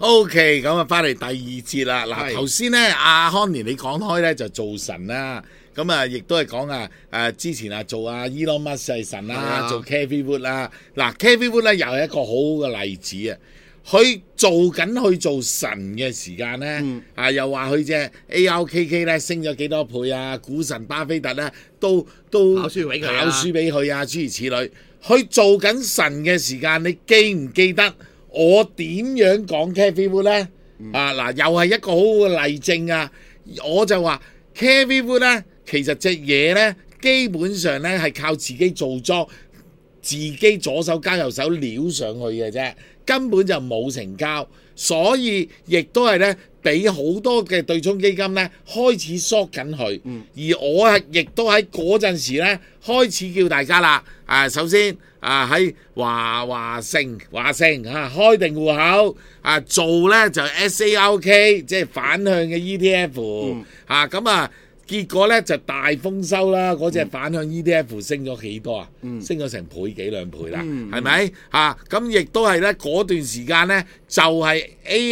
OK， 咁啊，翻嚟第二節啦。嗱， 係頭先咧，阿康年你講開咧就做神啦，咁啊，亦都係講之前做Elon Musk 係神啦， 啊做 Cathie Wood 啦。嗱，Cathie Wood 咧又係一個好好嘅例子啊！佢去做神嘅時間咧，又話佢隻 ARKK 咧升咗幾多倍啊？股神巴菲特咧都跑輸俾佢啊跑輸俾佢啊，諸如此類。佢做緊神嘅時間，你記唔記得我點樣講 Cathie Wood 咧？嗱，又係一個好好嘅例證啊！我就話 Cathie Wood 咧，其實隻嘢咧，基本上咧係靠自己做莊，自己左手交右手撩上去嘅啫，根本就冇成交，所以亦都係咧俾好多嘅對沖基金咧開始縮緊佢，而我係亦都喺嗰陣時咧開始叫大家啦，首先喺華盛開定戶口，做咧就 SARK 即係反向嘅 ETF，結果咧就大豐收啦！嗰隻反向 ETF 升咗幾多啊？升咗成倍幾兩倍啦，係咪？咁亦都係咧嗰段時間咧，就係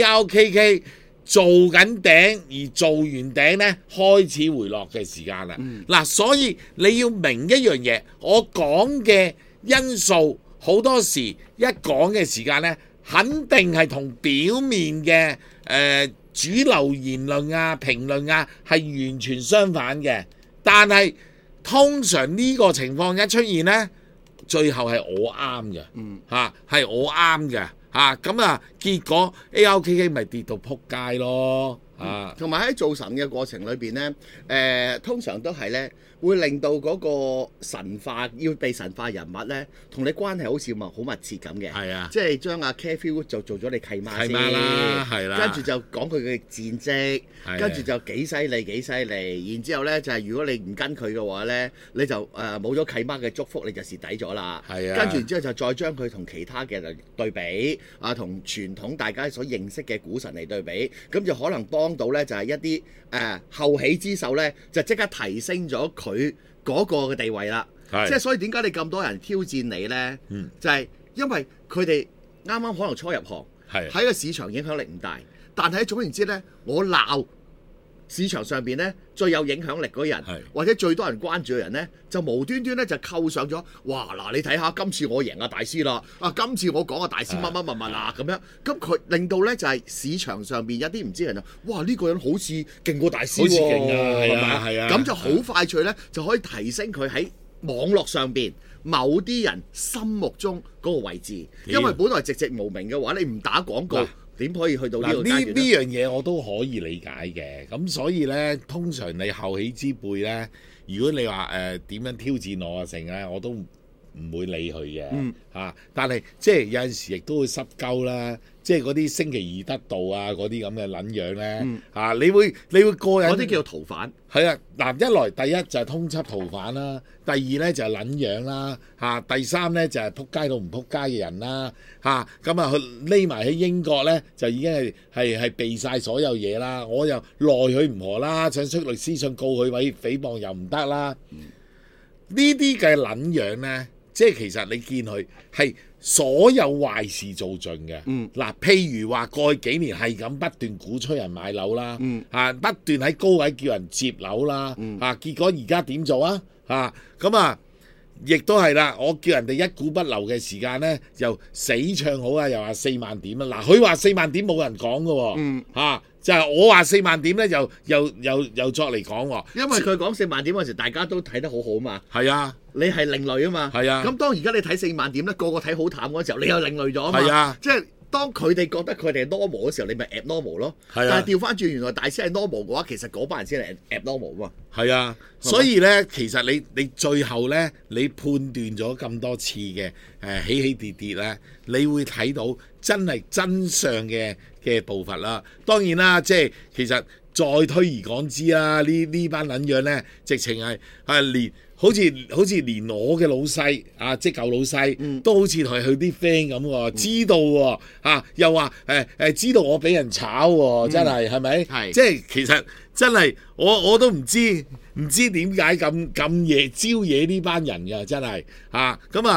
ARKK 做緊頂，而做完頂咧開始回落嘅時間啦。嗱，所以你要明一樣嘢，我講嘅因素好多時一講嘅時間咧，肯定係同表面嘅主流言論評論係完全相反嘅，但係通常呢個情況一出現呢，最後係我啱嘅，係我啱嘅，結果 ARKK 咪跌到撲街咯， 同埋喺做神嘅過程裏邊呢，通常都係呢會令到嗰個神化要被神化人物呢，同你關係好似好密切咁嘅， 係啊， 即係將阿 Cathie Wood 就做咗你契媽先啦，係啦， 跟住就講佢嘅戰績，跟住就幾犀利，然之後呢，就係如果你唔跟佢嘅話呢，你就冇咗契媽嘅祝福，你就蝕底咗啦，係啊，跟住然之後就再將佢同其他嘅對比，同傳統大家所認識嘅股神嚟對比，咁就可能幫到呢，就係一啲後起之秀呢，就即刻提升咗佢嗰個嘅地位啦。即係所以點解你咁多人挑戰你呢？就係因為佢哋啱啱可能初入行，喺個市場影響力唔大，但係總言之呢，我鬧市場上邊呢最有影響力嗰人，或者最多人關注嘅人呢，就無端端呢就扣上咗。哇！嗱，你睇下今次我贏大師啦，今次我講大師乜啦咁樣，咁佢令到呢就係市場上邊有啲唔知人就，哇！呢個人好似勁過大師喎， 好似勁啊，係啊， 咁就好快脆呢，就可以提升佢喺網絡上邊某啲人心目中嗰個位置，因為本來寂寂無名嘅話，你唔打廣告點可以去到呢個階段呢？ 呢樣嘢我都可以理解嘅，咁所以呢，通常你後起之輩呢，如果你話點樣挑戰我成呢，我都唔會理佢嘅，但係即係有陣時亦都會濕鳩啦，即係嗰啲星期二得道嗰啲咁嘅撚樣咧，你會過癮， 嗰啲叫做逃犯， 係啊，嗱，一來第一就係通緝逃犯啦，第二咧就係撚樣啦，第三咧就係撲街到唔撲街嘅人啦，咁佢匿埋喺英國咧就已經係避晒所有嘢啦，我又奈佢唔何啦，想出律師信告佢毀謗又唔得啦，呢啲嘅撚樣咧。即係其實你見佢係所有壞事做盡嘅，譬如話過去幾年係咁不斷鼓吹人買樓啦，不斷喺高位叫人接樓啦，結果而家點做啊？亦都係啦，我叫人哋一股不留嘅時間呢，又死唱好又話4萬點啦。嗱，佢話4萬點冇人講嘅喎，就係我話4萬點呢，又作嚟講喎。 因為佢講4萬點嗰時，大家都睇得好好嘛。 係啊， 你係另類啊嘛。係啊。咁當而家你睇4萬點呢，個個睇好淡嗰時候，你又另類咗啊嘛。係啊。即係當佢哋覺得佢哋係 normal 嘅時候，你咪 abnormal 咯。係啊。但係調翻轉，原來大師係 normal 嘅話，其實嗰班人先係 abnormal 嘛。係啊。 所以呢，其實你最後呢，你判斷咗咁多次嘅起起跌跌呢，你會睇到真係真相嘅步伐啦。當然啦，即係其實再推而廣之啦，呢班撚樣呢，直情係連好似連我嘅老細即係舊老細都好似同佢啲 friend 咁喎，知道喎，又話知道我俾人炒喎，真係咪？係即係其實真係我都唔知點解咁嘢招惹呢班人㗎，真係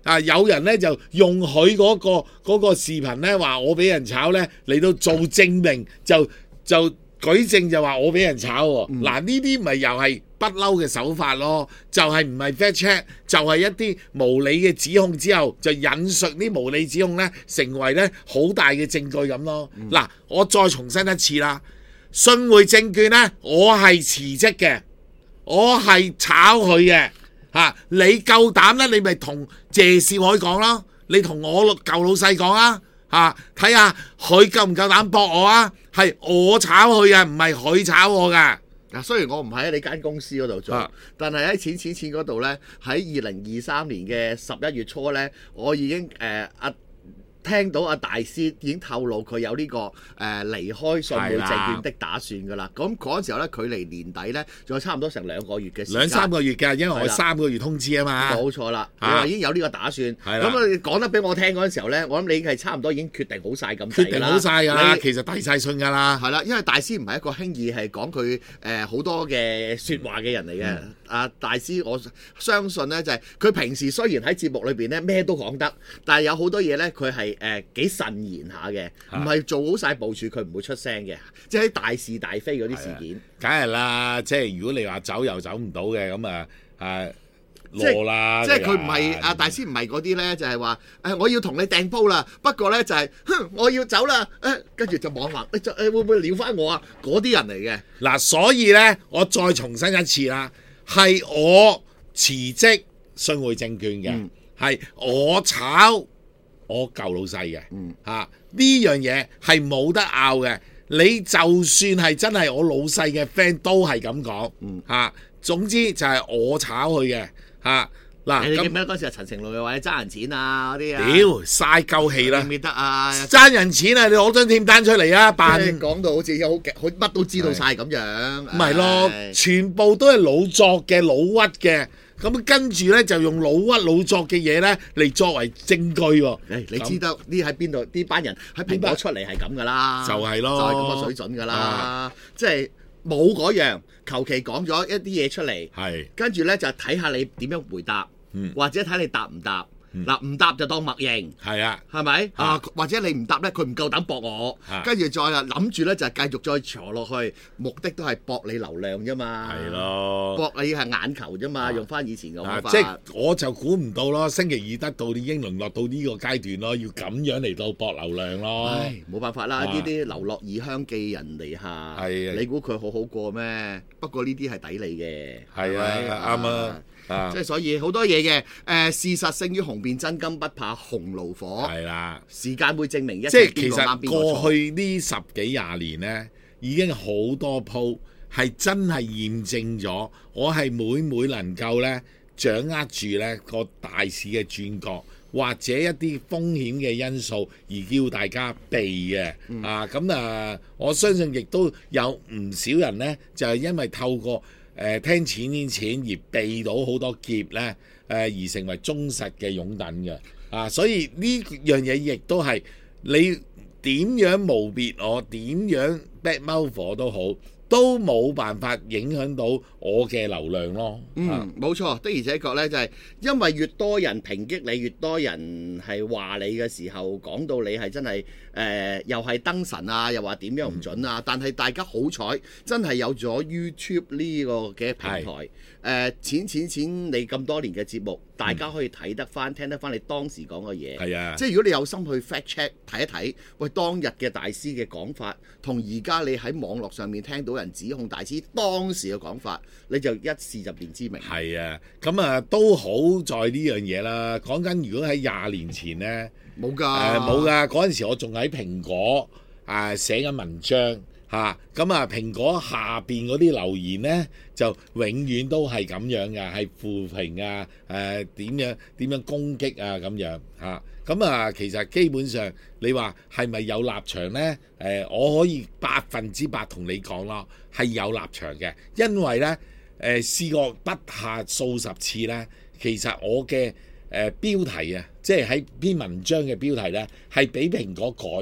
有人咧就用佢嗰個視頻咧話我俾人炒咧嚟到做證明，就舉證就話我俾人炒喎。嗱，呢啲咪又係不嬲嘅手法咯，就係唔係 fact check， 就係一啲無理嘅指控之後就引述啲無理指控咧，成為咧好大嘅證據咁咯。嗱，我再重申一次啦，信匯證券咧，我係辭職嘅，我係炒佢嘅嚇。你夠膽咧，你咪同謝少凱講啦，你同我舊老細講啊嚇，睇下佢夠唔夠膽駁我啊？係我炒佢嘅，唔係佢炒我㗎。 嗱，雖然我唔喺你間公司嗰度做，但係喺錢嗰度呢，喺2023年嘅11月初呢，我已經聽到阿大師已經透露佢有呢個離開信匯證券的打算㗎啦。咁嗰陣時候咧，距離年底咧，仲有差唔多成2個月嘅時間。 2-3個月㗎，因為我3個月通知啊嘛。 冇錯啦，你話已經有呢個打算。咁你講得俾我聽嗰陣時候咧，我諗你係差唔多已經決定好晒咁。 決定好晒㗎啦，其實遞晒信㗎啦。 係啦，因為大師唔係一個輕易係講佢好多嘅説話嘅人嚟嘅。大師我相信咧，就係佢平時雖然喺節目裏邊咧咩都講得，但係有好多嘢咧佢係幾慎言下嘅，唔係做好晒部署，佢唔會出聲嘅。即係喺大是大非嗰啲事件， 梗係啦。即係如果你話走又走唔到嘅，咁攞啦。 即係佢唔係大師，唔係嗰啲咧，就係話我要同你掟煲啦。不過咧就係我要走啦，跟住就網話會唔會撩翻我啊？嗰啲人嚟嘅。 嗱，所以咧我再重申一次啦，係我辭職信匯證券嘅，係我炒我舊老細嘅，呢樣嘢係冇得拗嘅。你就算係真係我老細嘅 friend 都係咁講，總之就係我炒佢嘅，嗱。 你記唔記得嗰時係陳成龍又話你爭人錢啊嗰啲啊？ 屌，嘥鳩氣啦！ 記唔記得啊？爭人錢啊！你攞張貼單出嚟啊！扮講到好似好乜都知道晒咁樣， 唔係咯，全部都係老作嘅、老屈嘅。咁跟住咧就用老屈老作嘅嘢咧嚟作為證據喎。 你知道呢喺邊度？呢班人喺蘋果出嚟係咁噶啦， 就係咯， 就係咁嘅水準噶啦。即係冇嗰樣，求其講咗一啲嘢出嚟，跟住咧就睇下你點樣回答，或者睇你答唔答。嗱，唔答就當默認，係咪？或者你唔答咧，佢唔夠膽駁我，跟住再諗住咧就繼續再坐落去，目的都係駁你流量啫嘛， 係咯， 駁你係眼球啫嘛，用翻以前嘅方法。 即係我就估唔到咯，星期二得到已經淪落到呢個階段咯，要咁樣嚟到駁流量咯。 唉，冇辦法啦，呢啲流落異鄉寄人籬下，你估佢好過咩？不過呢啲係抵你嘅， 係啊，啱啊。 即係所以好多嘢嘅，事實勝於雄辯，真金不怕紅爐火。係啦，時間會證明一切邊個啱邊個錯。 即係其實過去呢10幾20年呢，已經好多鋪係真係驗證咗，我係每能夠呢掌握住呢個大市嘅轉角，或者一啲風險嘅因素而叫大家避嘅。我相信亦都有唔少人呢，就係因為透過聽錢而避到好多劫呢，而成為忠實嘅擁躉嘅。所以呢樣嘢亦都係你點樣誣別我，點樣 bad mouth 我都好，都冇辦法影響到我嘅流量咯。 冇錯，的而且確呢，就係因為越多人抨擊你，越多人係話你嘅時候，講到你係真係又係燈神啊，又話點樣唔準啊。但係大家好彩，真係有咗 YouTube 呢個嘅平台。錢你咁多年嘅節目，大家可以睇得翻、聽得翻你當時講嘅嘢。即係如果你有心去 fact check 睇一睇，喂，當日嘅大師嘅講法，同而家你喺網絡上面聽到人指控大師當時嘅講法，你就一試就辨之明。 係啊，咁都好在呢樣嘢啦。講緊如果喺20年前呢，冇㗎，嗰陣時我仲喺蘋果寫緊文章。蘋果下邊嗰啲留言呢，就永遠都係咁樣㗎，係負評啊，點樣攻擊啊咁樣。其實基本上你話係咪有立場呢？我可以100%同你講咯，係有立場嘅，因為呢試過不下數十次呢，其實我嘅標題啊，即係喺篇文章嘅標題呢，係俾蘋果改嘅。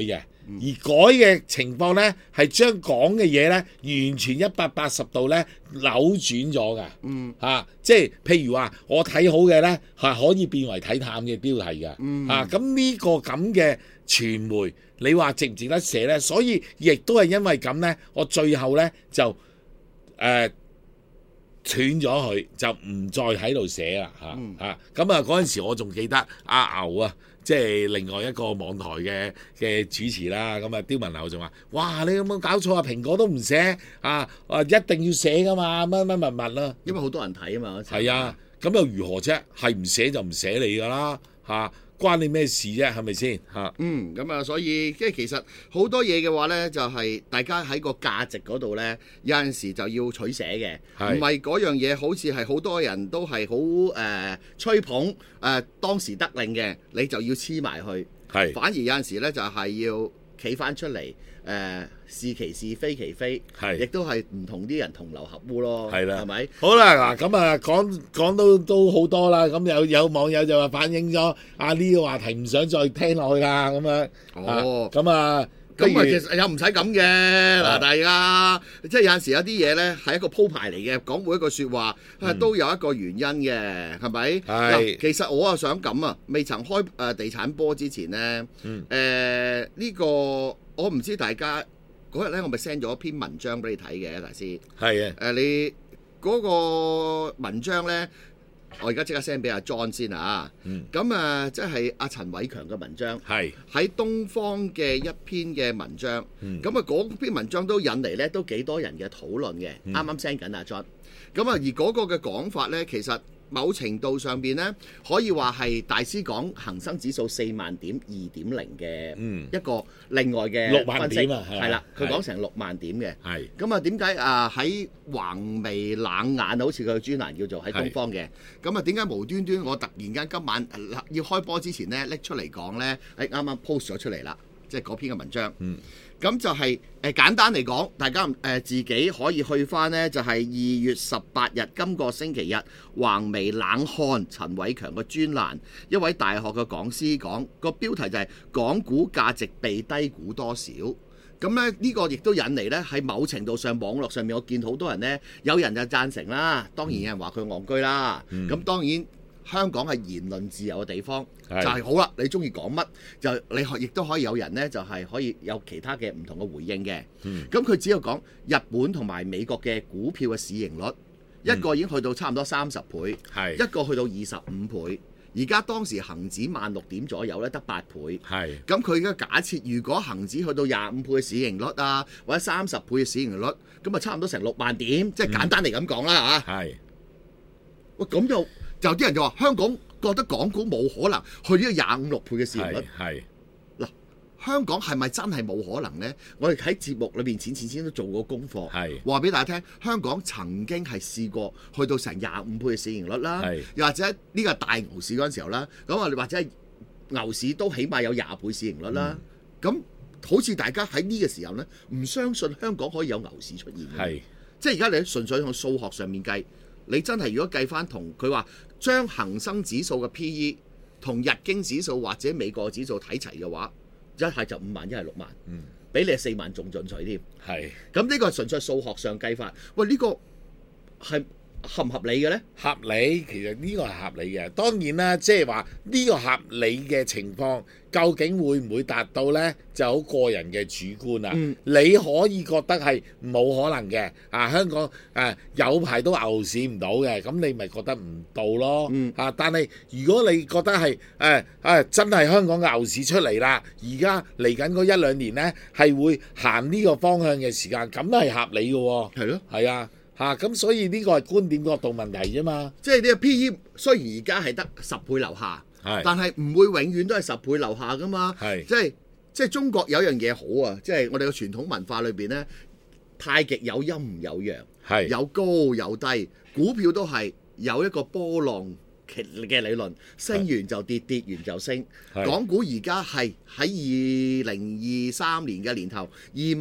而改嘅情況呢，係將講嘅嘢呢，完全180度呢扭轉咗㗎。即係譬如話，我睇好嘅呢，係可以變為睇淡嘅標題㗎。咁呢個咁嘅傳媒，你話值唔值得寫呢？所以亦都係因為咁呢，我最後呢就斷咗佢，就唔再喺度寫啦咁啊嗰陣時我仲記得阿牛啊，即係另外一個網台嘅主持啦。咁啊刁文牛仲話：哇！你有冇搞錯啊？蘋果都唔寫一定要寫噶嘛，乜乜啦。 因為好多人睇啊嘛。 係啊，咁又如何啫？係唔寫就唔寫你噶啦關你咩事啫？係咪先咁啊，所以即係其實好多嘢嘅話呢，就係大家喺個價值嗰度呢，有陣時就要取捨嘅，唔係嗰樣嘢好似係好多人都係好吹捧當時得令嘅，你就要黐埋去。反而有陣時呢，就係要企翻出嚟是其是非其非，亦都係唔同啲人同流合污咯，係咪？ 好啦，嗱咁啊講到都好多啦，咁有網友就話反映咗呢個話題唔想再聽落去啦，咁樣。咁啊其實又唔使咁嘅嗱，大家即係有陣時有啲嘢呢係一個鋪排嚟嘅，講每一句説話都有一個原因嘅，係咪？其實我啊想咁啊，未曾開地產波之前呢，呢個我唔知大家嗰日呢，我咪 send 咗一篇文章俾你睇嘅，大師。係啊。你嗰個文章呢，我而家即刻 send 俾阿 John 先啊。咁即係阿陳偉強嘅文章，喺東方嘅一篇嘅文章。咁嗰篇文章都引嚟呢都幾多人嘅討論嘅。啱啱 send 緊阿 John。咁而嗰個嘅講法呢，其實某程度上邊呢，可以話係大師講恒生指數4萬點2.0嘅一個另外嘅 6萬點啊， 係啦，佢講成6萬點嘅。咁啊，點解喺橫眉冷眼好似佢嘅專欄叫做喺東方嘅？咁啊，點解無端端我突然間今晚要開波之前呢拎出嚟講呢？啱啱 post 咗出嚟啦，即係嗰篇嘅文章。咁就係簡單嚟講，大家自己可以去翻呢，就係2月18日今個星期日橫眉冷看陳偉強嘅專欄，一位大學嘅講師講個標題就係港股價值被低估多少。咁咧呢個亦都引嚟呢，喺某程度上網絡上面我見好多人呢，有人就贊成啦，當然有人話佢戇居啦。咁當然香港係言論自由嘅地方，就係好啦。你中意講乜就你亦都可以有人呢，就係可以有其他嘅唔同嘅回應嘅。咁佢只要講日本同埋美國嘅股票嘅市盈率，一個已經去到差唔多30倍，一個去到25倍。而家當時恆指16000點左右咧，得8倍。咁佢嘅假設，如果恆指去到25倍嘅市盈率啊，或者30倍嘅市盈率，咁啊差唔多成6萬點，即係簡單嚟咁講啦嚇。喂，咁就啲人就話香港覺得港股冇可能去呢個25、26倍嘅市盈率。嗱，香港係咪真係冇可能呢？我哋喺節目裏邊淺都做過功課，話俾大家聽，香港曾經係試過去到成25倍嘅市盈率啦，又或者呢個大牛市嗰陣時候啦，咁啊或者係牛市都起碼有20倍市盈率啦。咁好似大家喺呢個時候呢，唔相信香港可以有牛市出現嘅，即係而家你純粹從數學上面計。你真係如果計翻同佢話將恒生指數嘅 PE 同日經指數或者美國指數睇齊嘅話，一係就5萬，一係6萬，比你4萬仲進取添。咁呢個純粹數學上計法。喂，呢個係合唔合理嘅呢？ 合理，其實呢個係合理嘅。當然啦，即係話呢個合理嘅情況，究竟會唔會達到呢？就好個人嘅主觀啦。你可以覺得係冇可能嘅。香港有排都牛市唔到嘅，咁你咪覺得唔到咯。但係如果你覺得係真係香港嘅牛市出嚟啦，而家嚟緊嗰1-2年呢，係會行呢個方向嘅時間，咁都係合理嘅喎。 係咯， 係啊。咁所以呢個係觀點角度問題啫嘛。 即係呢個 PE 雖然而家係得10倍樓下，但係唔會永遠都係10倍樓下噶嘛。即係中國有樣嘢好啊，即係我哋嘅傳統文化裏邊呢，太極有陰有陽，有高有低，股票都係有一個波浪嘅理論，升完就跌，跌完就升。港股而家係喺2023年嘅年頭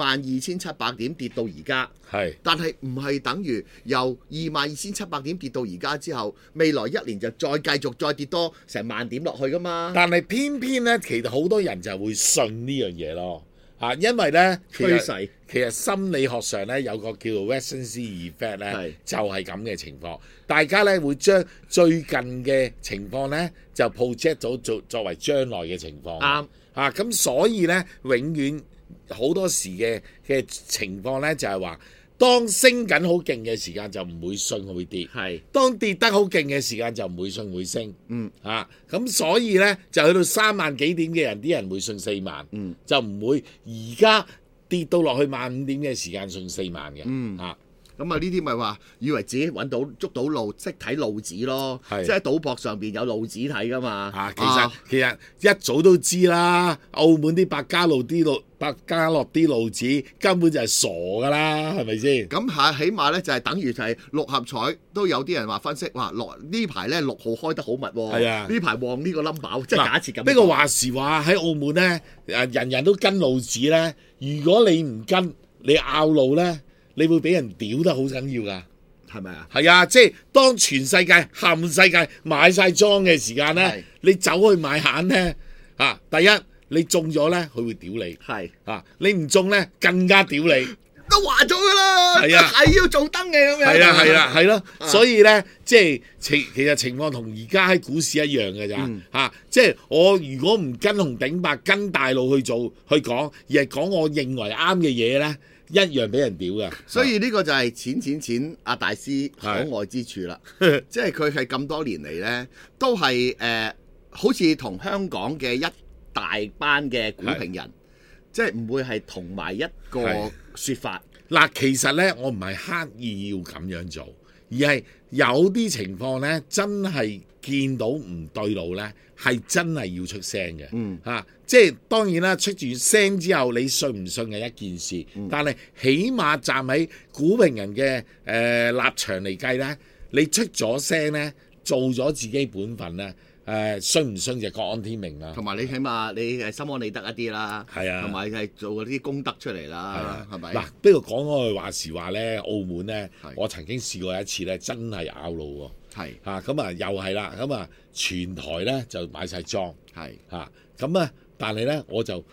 22,700點跌到而家，但係唔係等於由22,700點跌到而家之後，未來1年就再繼續再跌多成萬點落去噶嘛？ 但係偏偏呢，其實好多人就會信呢樣嘢咯。 因為咧趨勢其實心理學上咧有個叫做 recency effect 咧，就係咁嘅情況。大家咧會將最近嘅情況咧就 project 咗作為將來嘅情況。 啱咁所以咧永遠好多時嘅情況咧就係話，當升緊好勁嘅時間就唔會信會跌，當跌得好勁嘅時間就唔會信會升。咁所以咧就去到3萬幾點嘅人，啲人會信4萬，就唔會而家跌到落去15000點嘅時間信4萬嘅。 咁啊呢啲咪話以為自己捉到路，識睇路子咯，即係喺賭博上邊有路子睇噶嘛。 其實一早都知啦，澳門啲百家樂啲路子根本就係傻噶啦，係咪先？ 咁起碼咧就係等於就係六合彩都有啲人話分析話呢排咧6號開得好密喎，呢排旺呢個 number， 即係假設咁。 不過話時話喺澳門咧，人人都跟路子咧，如果你唔跟，你拗路咧，你會俾人屌得好緊要㗎， 係咪啊？ 係啊，即係當全世界冚世界買晒莊嘅時間咧，你走去買閒咧，第一你中咗咧，佢會屌你，你唔中咧更加屌你。 都話咗㗎啦，係要做燈嘅咁樣。 係咯，所以咧即係其實情況同而家喺股市一樣嘅咋。即係我如果唔跟紅頂白跟大路去講，而係講我認為啱嘅嘢咧，一樣俾人屌㗎。 所以呢個就係錢阿大師可愛之處啦。即係佢係咁多年嚟咧，都係好似同香港嘅一大班嘅股評人，即係唔會係同埋一個説法。 嗱，其實咧我唔係刻意要咁樣做，而係有啲情況咧真係見到唔對路咧，係真係要出聲嘅。即係當然啦，出住聲之後，你信唔信係一件事，但係起碼站喺股評人嘅立場嚟計咧，你出咗聲咧，做咗自己本分咧。信唔信就各安天命啦。同埋你起碼你係心安理得一啲啦。同埋係做嗰啲功德出嚟啦。係咪？嗱， 不過講開話時話咧，澳門咧，我曾經試過一次咧，真係拗路喎。咁又係啦。咁全台咧就買晒莊。咁但係咧我就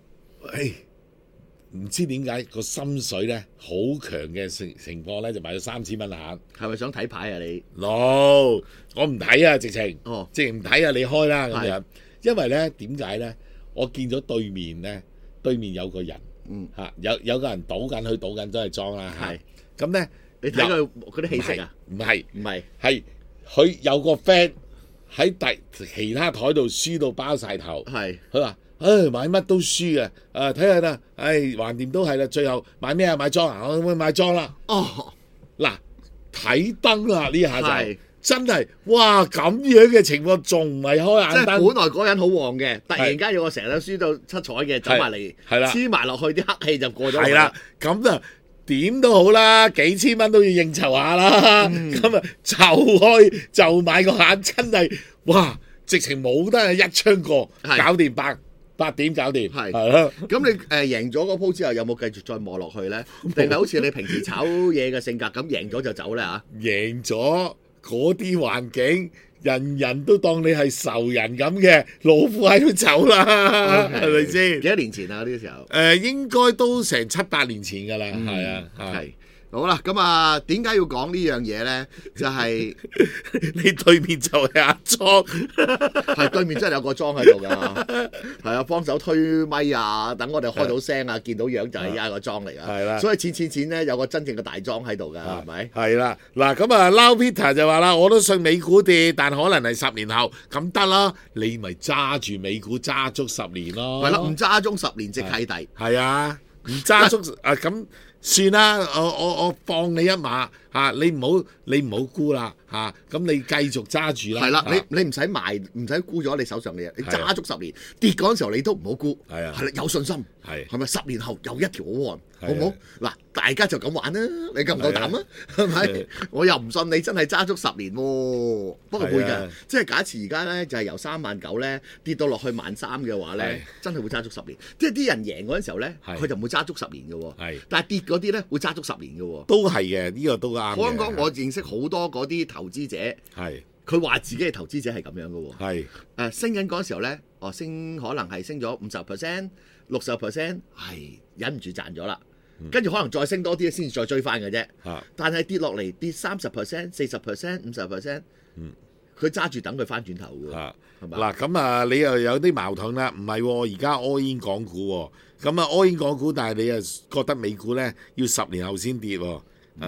唔知點解個心水咧好強嘅情況咧，就買咗3000蚊閒。 係咪想睇牌啊你 ？No， 我唔睇啊，直情唔睇啊，你開啦咁樣。因為咧點解咧？我見咗對面有個人，有個人賭緊，佢賭緊都係莊啦。咁咧， 你睇佢嗰啲氣息啊？唔係， 係佢有個 friend 喺其他台度輸到包晒頭。佢話。買乜都輸嘅，睇下啦，橫掂都係啦，最後買咩啊？買莊啊，我買莊啦。嗱，睇燈啦，呢下就真係，哇咁樣嘅情況仲唔係開眼燈？即係本來嗰人好旺嘅，突然間有個成日輸到七彩嘅走埋嚟，黐埋落去啲黑氣就過咗。 係啦，咁啊點都好啦，幾千蚊都要應酬下啦。咁就開就買個眼，真係哇，直情冇得一槍過，搞掂8點搞掂，係咯。 咁你贏咗嗰鋪之後，有冇繼續再磨落去咧？定係好似你平時炒嘢嘅性格咁，贏咗就走咧嚇？ 贏咗嗰啲環境，人人都當你係仇人咁嘅，老虎喺度走啦，係咪先？ 幾多年前啊？呢個時候應該都成7-8年前㗎啦，係啊，係。 好啦，咁點解要講呢樣嘢咧？就係你對面就係阿莊， 係對面真係有個莊喺度㗎，係啊，幫手推咪啊，等我哋開到聲啊，見到樣就係一個莊嚟㗎，係啦。所以錢咧有個真正嘅大莊喺度㗎，係咪？ 係啦，嗱咁撈 Peter 就話啦，我都信美股跌，但可能係10年後，咁得啦，你咪揸住美股揸足10年咯。 係啦，唔揸足10年即契弟。 係啊，唔揸足咁。算啦，我放你一馬嚇，你唔好沽啦嚇，咁你繼續揸住啦。 係啦，你唔使賣，唔使沽咗你手上嘅嘢，你揸足10年，跌嗰陣時候你都唔好沽。係啊，係啦，有信心。係咪10年後有一條好漢，好唔好？嗱，大家就咁玩啦，你夠唔夠膽啊？係咪？我又唔信你真係揸足10年喎，不過會㗎，即係假設而家咧就係由39000咧跌到落去13000嘅話咧，真係會揸足10年。即係啲人贏嗰陣時候咧，佢就唔會揸足10年嘅喎。但係跌嗰啲咧會揸足10年嘅喎。 都係嘅，呢個都啱。 香港我認識好多嗰啲投資者， 佢話自己嘅投資者係咁樣嘅喎。 係升緊嗰時候咧，升可能係升咗50%、60%，係忍唔住賺咗啦。跟住可能再升多啲先至再追翻嘅啫。但係跌落嚟跌30%、40%、50%，佢揸住等佢翻轉頭嘅。係嘛？ 嗱咁啊，你又有啲矛盾啦。唔係喎，而家 all in 港股喎。咁啊 all in 港股，但係你又覺得美股咧要10年後先跌喎。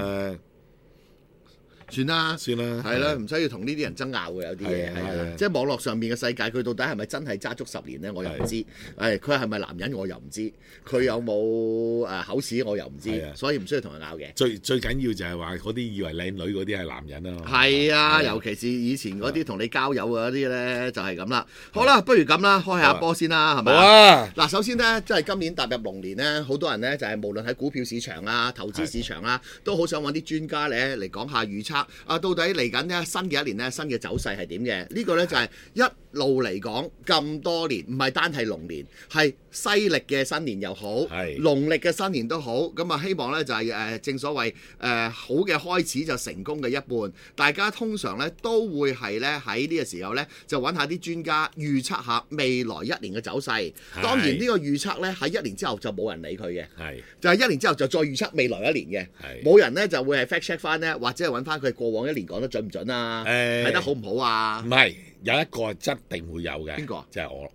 算啦，係啦，唔需要同呢啲人爭拗嘅，有啲嘢係即係網絡上面嘅世界，佢到底係咪真係揸足10年咧？我又唔知。佢係咪男人我又唔知。佢有冇口齒我又唔知。所以唔需要同人拗嘅。 最緊要就係話嗰啲以為靚女嗰啲係男人啊。 係啊，尤其是以前嗰啲同你交友嗰啲咧，就係咁啦。好啦，不如咁啦，開下波先啦，係咪？好啊！嗱，首先咧，即係今年踏入龍年咧，好多人咧就係無論喺股票市場啊、投資市場啊，都好想揾啲專家咧嚟講下預測。到底嚟緊呢新嘅一年呢，新嘅走勢係點嘅？呢個呢就係一路嚟講咁多年，唔係單係龍年，係西歷嘅新年又好，農曆嘅新年都好。咁啊，希望呢就係正所謂好嘅開始就成功嘅一半。大家通常呢都會係呢喺呢個時候呢，就揾下啲專家預測下未來一年嘅走勢。當然呢個預測呢，喺1年之後就冇人理佢嘅，就係1年之後就再預測未來一年嘅，冇人呢就會係 fact check 翻呢，或者係揾翻佢過往1年講得準唔準啊？睇得好唔好啊？ 唔係，有一個一定會有嘅。 邊個？ 就係我。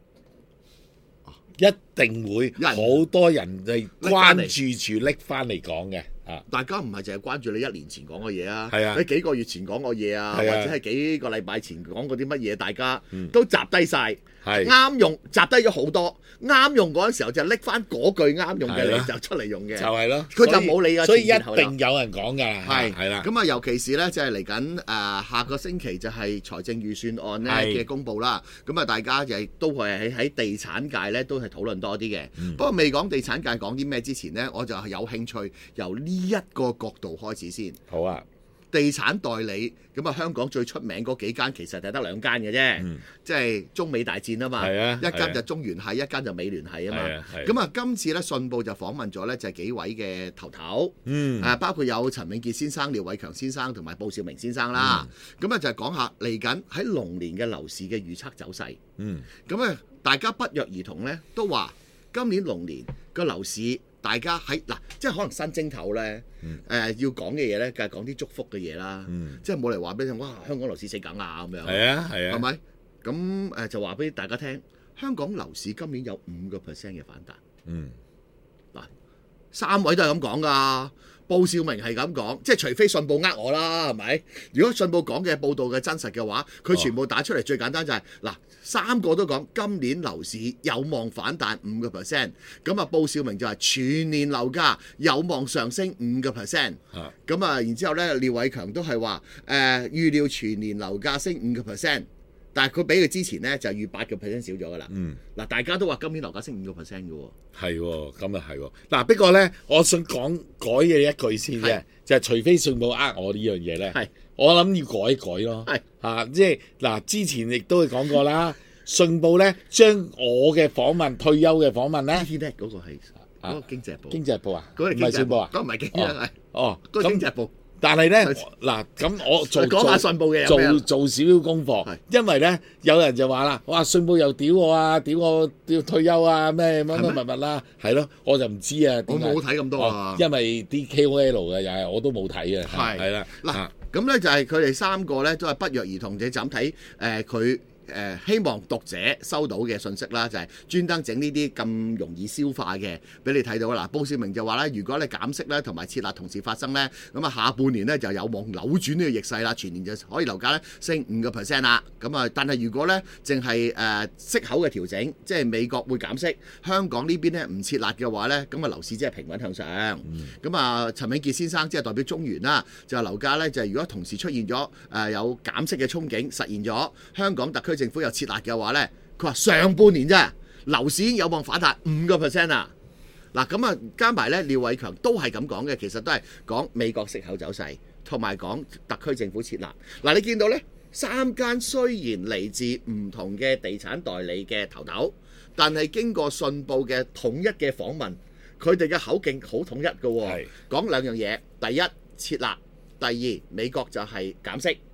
一定會好多人嚟關注住拎翻嚟講嘅。 大家唔係淨係關注你1年前講嘅嘢啊， 係你幾個月前講嘅嘢啊，或者係幾個禮拜前講嗰啲乜嘢，大家都集低晒，啱用集低咗好多，啱用嗰陣時候就拎翻嗰句啱用嘅嚟就出嚟用嘅， 就係咯， 佢就冇理㗎， 所以一定有人講㗎，係啦。 咁啊，尤其是咧，即係嚟緊下個星期就係財政預算案咧嘅公佈啦。咁啊，大家就都係喺地產界咧都係討論多啲嘅。不過未講地產界講啲咩之前呢，我就係有興趣由呢一個角度開始先。 好啊。 地產代理咁啊，香港最出名嗰幾間其實係得2間嘅啫，即係中美大戰啊嘛，一間就中原系，一間就美聯系啊嘛。咁啊，今次咧信報就訪問咗咧就係幾位嘅頭頭，包括有陳永傑先生、廖偉強先生同埋布少明先生啦。咁啊就係講下嚟緊喺龍年嘅樓市嘅預測走勢。咁啊，大家不約而同咧都話今年龍年個樓市。大家喺即係可能新正頭咧，要講嘅嘢咧，梗係講啲祝福嘅嘢啦。即係冇嚟話俾你聽，哇！香港樓市死梗啊咁樣。係咪？咁就話俾大家聽，香港樓市今年有5% 嘅反彈。3位都係咁講㗎。布少明係咁講，即係除非信報呃我啦，係咪？如果信報講嘅報道嘅真實嘅話，佢全部打出嚟最簡單就係3個都講今年樓市有望反彈5%。咁啊，布少明就係全年樓價有望上升5%。咁啊，然之後咧，廖偉強都係話預料全年樓價升5%。但係佢比佢之前咧就預8% 少咗㗎啦。嗱，大家都話今年樓價升5%嘅喎。係喎， 咁啊係喎。嗱，不過咧，我想講改嘅一句先啫，就係除非信報呃我呢樣嘢咧，我諗要改一改咯。即係嗱，之前亦都講過啦，信報咧將我嘅訪問、退休嘅訪問咧， 嗰個係嗰個經濟報。 經濟報啊？ 嗰個唔係信報啊？ 嗰個唔係經濟係。嗰個經濟報。 但係咧嗱，咁我講下信報嘅做少少功課，因為咧有人就話啦，哇，信報又屌我啊，屌我要退休啊，咩乜乜物啦，係咯，我就唔知啊。 我冇睇咁多啊， 因為啲 KOL 嘅又係我都冇睇嘅，係啦。 嗱，咁咧就係佢哋3個咧都係不約而同，就咁睇佢。希望讀者收到嘅信息啦，就係專登整呢啲咁容易消化嘅，俾你睇到啦。布少明就話咧，如果你減息咧同埋設立同時發生咧，咁啊下半年咧就有望扭轉呢個逆勢啦，全年就可以樓價咧升5% 啦。咁啊，但係如果咧淨係息口嘅調整，即係美國會減息，香港呢邊咧唔設立嘅話咧，咁啊樓市即係平穩向上。咁啊，陳永傑先生即係代表中原啦，就係樓價咧就係如果同時出現咗有減息嘅憧憬，實現咗香港特區政府有設立嘅話呢，佢話上半年啫，樓市已經有望反彈5% 啦。嗱，咁啊加埋呢，廖偉強都係咁講嘅，其實都係講美國息口走勢，同埋講特區政府設立。嗱，你見到呢3間雖然嚟自唔同嘅地產代理嘅頭頭，但係經過信報嘅統一嘅訪問，佢哋嘅口徑好統一嘅喎，講2樣嘢：第一設立，第二美國就係減息。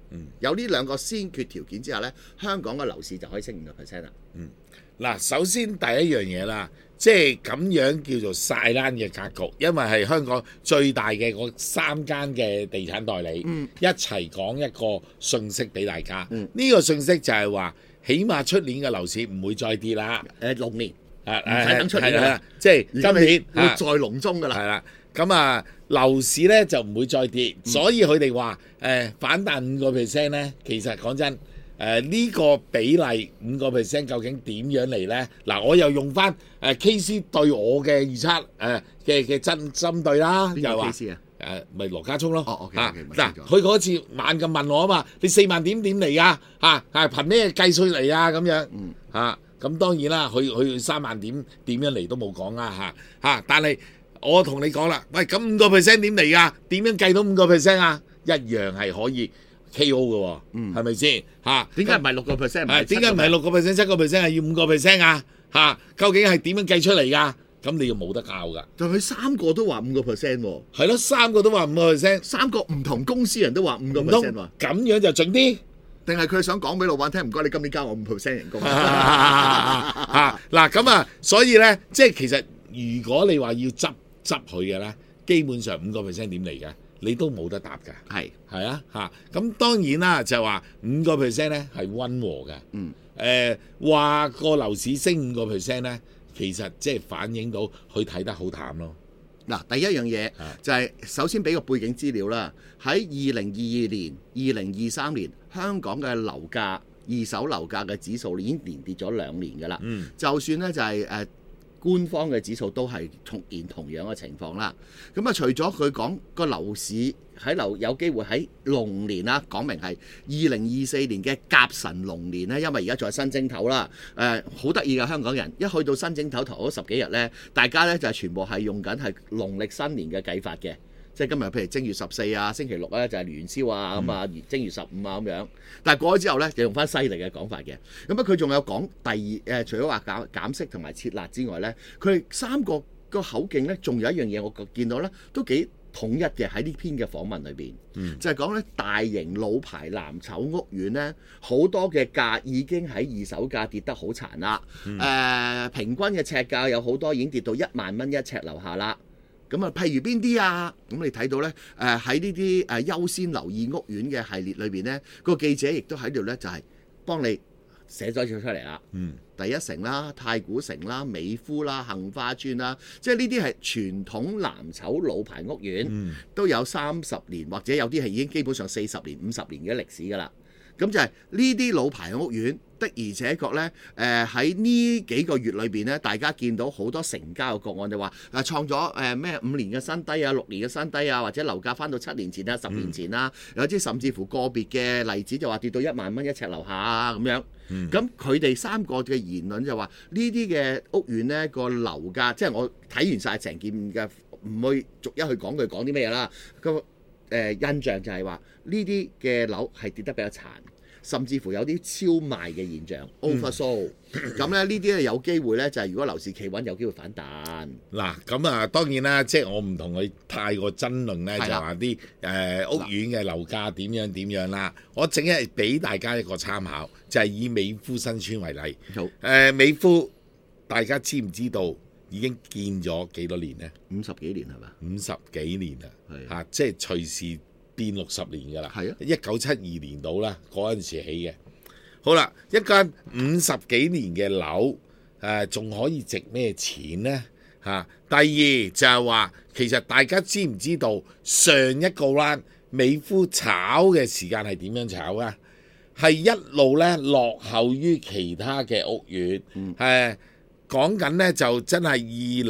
有呢兩個先決條件之下咧，香港嘅樓市就可以升5%啦。 嗱，首先第一樣嘢啦，即係咁樣叫做晒冷嘅格局，因為係香港最大嘅嗰3間嘅地產代理、一齊講一個訊息俾大家。呢個訊息就係話，起碼出年嘅樓市唔會再跌啦。 龍年唔使等出年啦， 即係今年會再隆中㗎啦。 係啦，咁啊樓市咧就唔會再跌，所以佢哋話反彈5%咧，其實講真。呢個比例5%究竟點樣嚟呢？嗱，我又用翻KC 對我嘅預測嘅針對啦，又話咪羅家聰咯。嗱，佢嗰次猛咁問我啊嘛，你4萬點嚟啊？憑咩計算嚟啊？咁樣咁當然啦，佢3萬點樣嚟都冇講啦但係我同你講啦，喂，咁5%點嚟啊？點樣計到5%啊？一樣係可以。K.O. 嘅喎，係咪先點解唔係 6%？ 點解唔係6%、7%係要5%啊？究竟係點樣計出嚟㗎？咁你又冇得教㗎。 就佢3個都話5%喎。 係咯，3個都話5%，3 個唔同公司人都話5%喎。 咁樣就準啲， 定係佢想講俾老闆聽？唔該，你今年交我5% 人工。 嗱咁所以咧，即係其實如果你話要執佢嘅咧，基本上5%點嚟嘅？你都冇得答㗎，係啊咁當然啦，就話5%咧係溫和嘅，話個樓市升5%咧，其實即係反映到佢睇得好淡咯。 嗱，第一樣嘢就係首先俾個背景資料啦。喺2022年、2023年，香港嘅樓價、二手樓價嘅指數已經連跌咗2年㗎啦。就算咧就係官方嘅指數都係同樣嘅情況啦。咁除咗佢講個樓市有機會喺龍年啦，講明係2024年嘅甲辰龍年咧，因為而家仲係新正頭啦。好得意嘅香港人，一去到新正頭頭嗰10幾日咧，大家咧就係全部係用緊係農曆新年嘅計法嘅。即係今日譬如正月14啊，星期6咧就係元宵啊，咁正月15啊咁樣。但係過咗之後咧，就用翻西歷嘅講法嘅。咁佢仲有講除咗話減息同埋撤辣之外咧，佢3個口徑咧，仲有一樣嘢我見到咧，都幾統一嘅喺呢篇嘅訪問裏邊，就係講咧大型老牌藍籌屋苑咧，好多嘅價已經喺二手價跌得好殘啦。平均嘅尺價有好多已經跌到1萬蚊一尺樓下啦。咁譬如邊啲啊？咁你睇到咧，喺呢啲優先留意屋苑嘅系列裏邊咧，個記者亦都喺度咧，就係幫你寫咗出嚟啦。第一城啦、太古城啦、美孚啦、杏花邨啦，即係呢啲係傳統藍籌老牌屋苑，都有30年或者有啲係已經基本上40年、50年嘅歷史㗎啦。咁就係呢啲老牌屋苑的而且確咧，喺呢幾個月裏邊咧，大家見到好多成交嘅個案，就話創咗咩5年嘅新低啊、6年嘅新低啊，或者樓價翻到7年前啊、10年前啦，有啲甚至乎個別嘅例子就話跌到1萬蚊一尺樓下啊咁樣。咁佢哋3個嘅言論就話呢啲嘅屋苑咧個樓價，即係我睇完晒成件嘅，唔會逐一去講佢講啲咩啦。印象就係話呢啲嘅樓係跌得比較殘，甚至乎有啲超賣嘅現象 oversold。咁咧呢啲咧有機會咧就係如果樓市企穩有機會反彈。 嗱咁當然啦，即係我唔同佢太過爭論咧，就話啲屋苑嘅樓價點樣啦。我淨係俾大家一個參考，就係以美孚新村為例。美孚大家知唔知道已經建咗幾多年呢 ？50幾年係嘛 ？50幾年啦，即係隨時變60年㗎啦。1972年到啦，嗰陣時起嘅。好啦，一間50幾年嘅樓，仲可以值咩錢呢？第二就係話，其實大家知唔知道上一個 round 美孚炒嘅時間係點樣炒啊？係一路咧落後於其他嘅屋苑，講緊咧就真係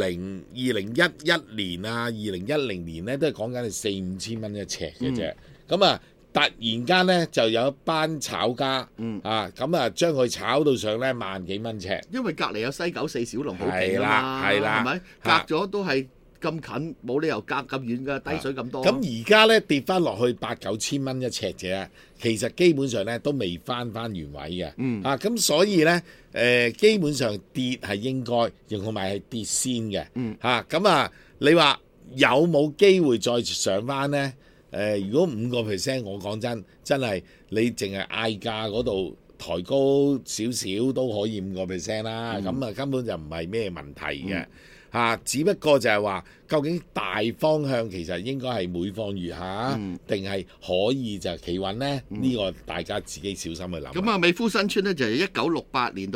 2011年啊、2010年咧都係講緊係4-5千蚊一尺嘅啫。咁突然間咧就有一班炒家，將佢炒到上咧萬幾蚊尺。因為隔離有西九4小龍好勁啊嘛，係咪？隔咗都係咁近，冇理由隔咁遠㗎，低水咁多。咁而家咧跌翻落去8-9千蚊一尺啫，其實基本上咧都未翻原位嘅。咁所以咧基本上跌係應該，同埋係跌先嘅。你話有冇機會再上翻咧？ 如果5%，我講真係你淨係嗌價嗰度抬高少少都可以5%啦，咁啊根本就唔係咩問題嘅。只不過就係話，究竟大方向其實應該係每況愈下，定係可以就企穩呢？呢個大家自己小心去諗。 咁美孚新村呢，就係1968年到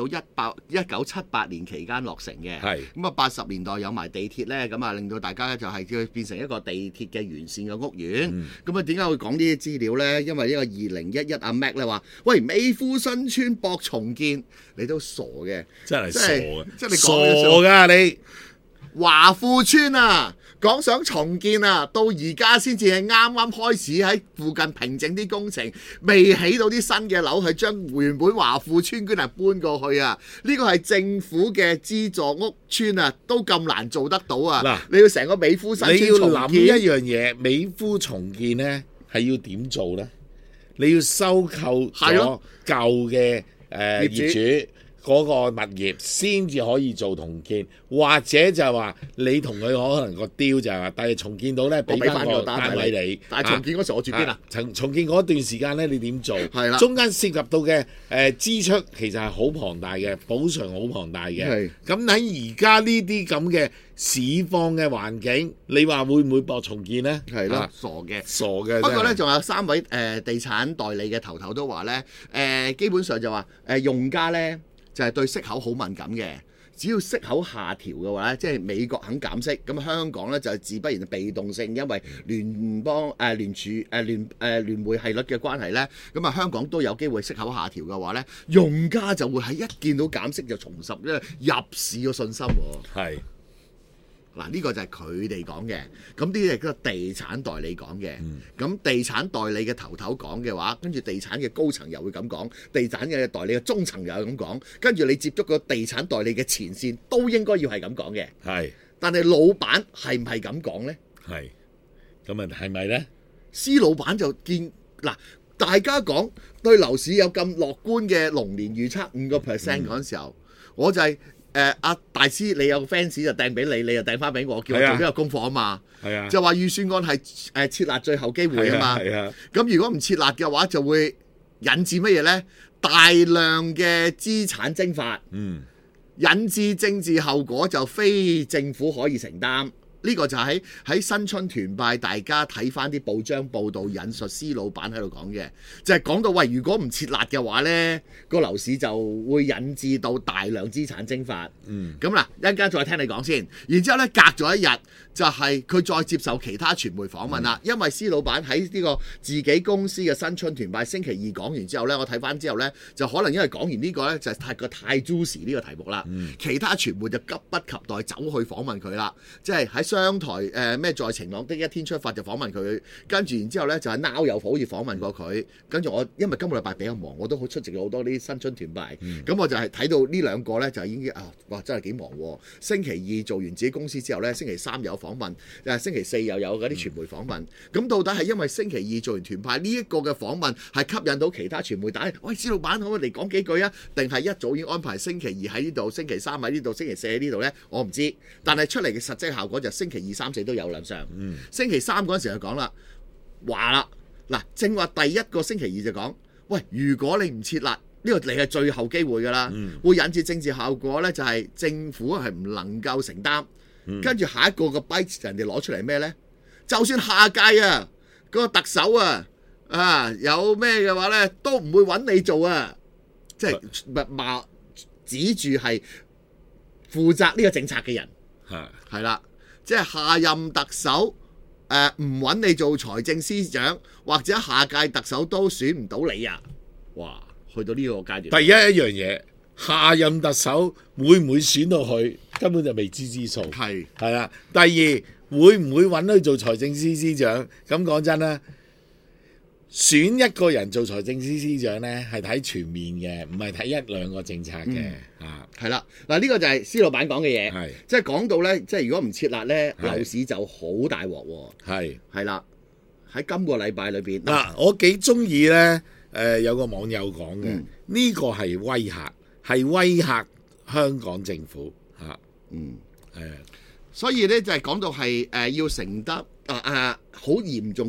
1978年期間落成嘅。咁80年代有埋地鐵呢，咁令到大家就係叫變成一個地鐵嘅完善嘅屋苑。咁點解會講呢啲資料呢？因為呢個2011阿 Mac 咧話：喂，美孚新村博重建，你都傻嘅， 真係傻嘅， 即係你傻㗎你。 華富村啊，講想重建啊，到而家先至係啱啱開始喺附近平整啲工程，未起到啲新嘅樓，係將原本華富村居然搬過去啊！呢個係政府嘅資助屋村啊，都咁難做得到啊！你要成個美孚新村重建， 你要諗一樣嘢，美孚重建呢係要點做呢？你要收購咗舊嘅業主嗰個物業先至可以做重建，或者就係話你同佢可能個 deal 就係話，但係重建到咧俾翻個單位你。 但係重建嗰時我住邊啊？ 重建嗰段時間咧，你點做？ 係啦， 中間涉及到嘅支出其實係好龐大嘅，補償好龐大嘅。係。咁喺而家呢啲咁嘅市況嘅環境，你話會唔會博重建呢？ 係咯，傻嘅。 不過咧，仲有3位地產代理嘅頭都話咧，基本上就話用家咧。就係對息口好敏感嘅，只要息口下調嘅話咧，即係美國肯減息，咁香港咧就自不然被動性，因為聯匯係率嘅關係咧，咁香港都有機會息口下調嘅話咧，用家就會喺一見到減息就重拾入市嘅信心喎。係。嗱，呢個就係佢哋講嘅，咁呢啲係個地產代理講嘅，咁地產代理嘅頭講嘅話，跟住地產嘅高層又會咁講，地產嘅代理嘅中層又係咁講，跟住你接觸個地產代理嘅前線都應該要係咁講嘅。係，但係老闆係唔係咁講呢？係， 咁啊係咪呢？ 施老闆就見嗱，大家講對樓市有咁樂觀嘅龍年預測5%嗰陣時候，我就係。阿大師，你有個 fans 就掟俾你，你就掟翻俾我，叫我做呢個功課啊嘛。係啊，就話預算案係設立最後機會啊嘛。係啊。咁如果唔設立嘅話，就會引致乜嘢呢？大量嘅資產蒸發。引致政治後果就非政府可以承擔。呢個就喺新春團拜，大家睇翻啲報章報導引述施老闆喺度講嘅，就係講到喂，如果唔設立嘅話呢，個樓市就會引致到大量資產蒸發。咁嗱，一陣間再聽你講先。然之後呢，隔咗一日就係佢再接受其他傳媒訪問啦。因為施老闆喺呢個自己公司嘅新春團拜星期2講完之後呢，我睇翻之後呢，就可能因為講完呢個呢，就係太 juicy 呢個題目啦。其他傳媒就急不及待走去訪問佢啦，即係喺商台咩在晴朗的一天出發就訪問佢，跟住然之後呢，就係 Now 又好似訪問過佢，跟住我因為今個禮拜比較忙，我都好出席好多啲新春團拜，咁我就係睇到呢兩個呢，就已經哇真係幾忙喎！星期2做完自己公司之後呢，星期3有訪問，星期4又有嗰啲傳媒訪問，咁到底係因為星期2做完團拜呢一個嘅訪問係吸引到其他傳媒打嚟，喂，施老闆可唔可以嚟講幾句啊？定係一早已經安排星期2喺呢度，星期3喺呢度，星期4喺呢度呢？我唔知，但係出嚟嘅實際效果就星期2、3、4都有亮相。星期3嗰陣時就講啦，話啦，嗱，正話第一個星期2就講，喂，如果你唔設立呢個，你係最後機會㗎啦，會引致政治效果呢，就係政府係唔能夠承擔。跟住下一個個 bite 人哋攞出嚟咩呢？就算下屆啊，嗰個特首有咩嘅話呢，都唔會揾你做啊！即係指住係負責呢個政策嘅人，係啦，即係下任特首唔揾你做財政司長，或者下屆特首都選唔到你啊！哇，去到呢個階段， 第一樣嘢，下任特首會唔會選到佢，根本就未知之數。係啦。第二，會唔會揾佢做財政司司長？咁講真啦，選一個人做財政司司長呢，係睇全面嘅，唔係睇一兩個政策嘅。 係啦，嗱，呢個就係施老闆講嘅嘢，即係講到呢，即係如果唔設立呢，樓市就好大鑊喎。係啦，喺今個禮拜裏邊嗱， 我幾中意呢，有個網友講嘅，呢個係威嚇。係威嚇香港政府嚇， 所以咧就係講到係要承擔好嚴重嘅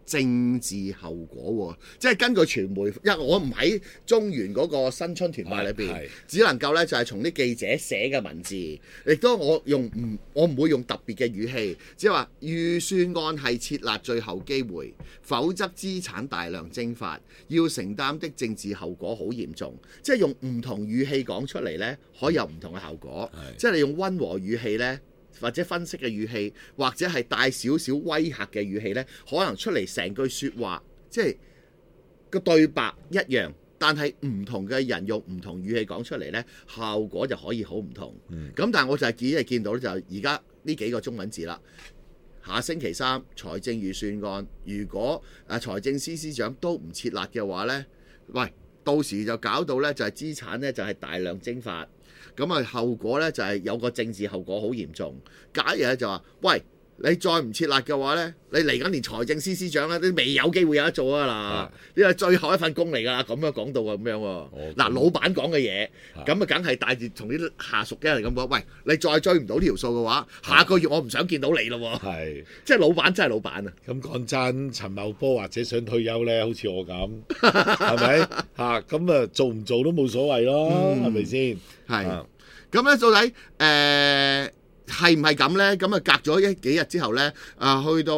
政治後果喎，即係根據傳媒，因為我唔喺中原嗰個新春團拜裏邊，只能夠呢就係從啲記者寫嘅文字，亦都我唔會用特別嘅語氣，只係話預算案係設立最後機會，否則資產大量蒸發，要承擔的政治後果好嚴重。即係用唔同語氣講出嚟呢，可以有唔同嘅效果。即係你用溫和語氣呢，或者分析嘅語氣，或者係帶少少威嚇嘅語氣呢，可能出嚟成句説話，即係個對白一樣，但係唔同嘅人用唔同語氣講出嚟呢，效果就可以好唔同。咁但係我就係只係見到咧，就而家呢幾個中文字啦。下星期三財政預算案，如果財政司司長都唔設立嘅話呢，喂，到時就搞到呢，就係資產呢，就係大量蒸發。咁啊，後果呢，就係有個政治後果好嚴重。假如咧就話，喂，你再唔設立嘅話呢，你嚟緊連財政司司長咧都未有機會有得做啊！嗱，呢個最後一份工嚟㗎啦，咁樣講到啊咁樣喎。嗱，老闆講嘅嘢，咁啊梗係帶住同啲下屬嘅人咁講，喂，你再追唔到條數嘅話，下個月我唔想見到你咯喎。係，即係老闆真係老闆啊！ 咁講真，陳茂波或者想退休呢，好似我咁，係咪嚇？咁啊做唔做都冇所謂咯，係咪先？ 係，咁咧到底係唔係咁呢？咁啊隔咗幾日之後呢，去到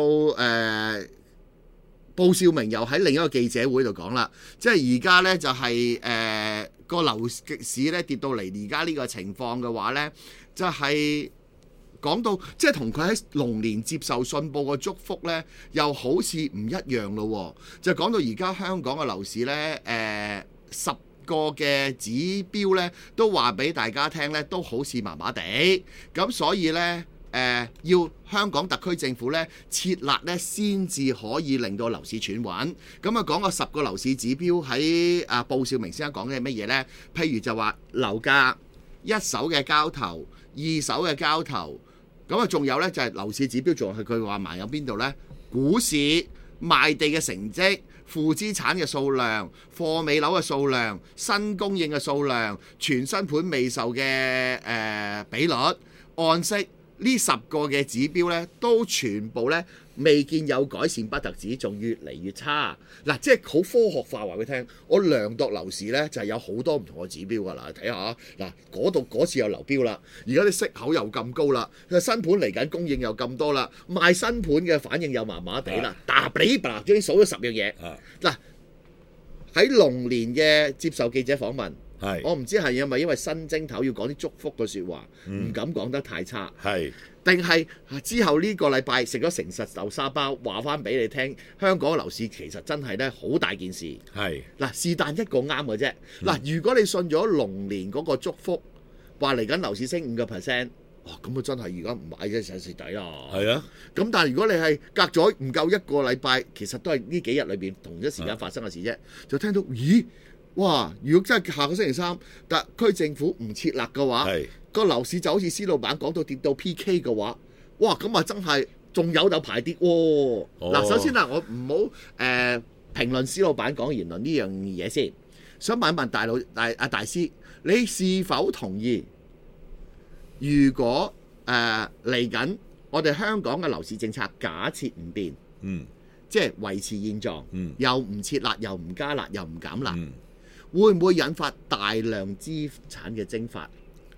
布少明又喺另一個記者會度講啦，即係而家呢，就係個樓市呢跌到嚟而家呢個情況嘅話呢，就係講到即係同佢喺龍年接受信報嘅祝福呢，又好似唔一樣咯。就講到而家香港嘅樓市呢，10個嘅指標呢都話俾大家聽呢都好似麻麻地，咁所以呢，要香港特區政府呢設立呢先至可以令到樓市喘穩。咁啊講個10個樓市指標喺布少明先生講嘅係乜嘢呢？譬如就話樓價、一手嘅交投、二手嘅交投，咁啊仲有呢，就係樓市指標，仲係佢話埋有邊度呢？股市賣地嘅成績、負資產嘅數量、貨尾樓嘅數量、新供應嘅數量、全新盤未售嘅比率、按息，呢10個嘅指標呢，都全部呢未見有改善，不特止，仲越嚟越差。嗱，即係好科學化話俾你聽，我量度樓市呢，就係有好多唔同嘅指標㗎啦。睇下嗱，嗰次又流標啦，而家啲息口又咁高啦，新盤嚟緊供應又咁多啦，賣新盤嘅反應又麻麻地啦。嗱，終於數咗10樣嘢。嗱，喺龍年嘅接受記者訪問。我唔知係因為新正頭要講啲祝福嘅説話，唔敢講得太差，定係之後呢個禮拜食咗誠實豆沙包，話翻俾你聽，香港嘅樓市其實真係咧好大件事。嗱，是但一個啱嘅啫。嗱，如果你信咗龍年嗰個祝福，話嚟緊樓市升5%，咁啊真係而家唔買啫，實蝕底啦。係啊，咁但係如果你係隔咗唔夠一個禮拜，其實都係呢幾日裏邊同一時間發生嘅事啫，就聽到咦？哇！如果真係下個星期三特區政府唔設立嘅話，個樓市就好似施老闆講到跌到 PK 嘅話，哇！咁啊真係仲有得排跌喎。嗱，首先嗱，我唔好評論施老闆講言論呢樣嘢先，想問一問大師，你是否同意？如果嚟緊我哋香港嘅樓市政策假設唔變，即係維持現狀，又唔設立，又唔加辣，又唔減辣。會唔會引發大量資產嘅蒸發？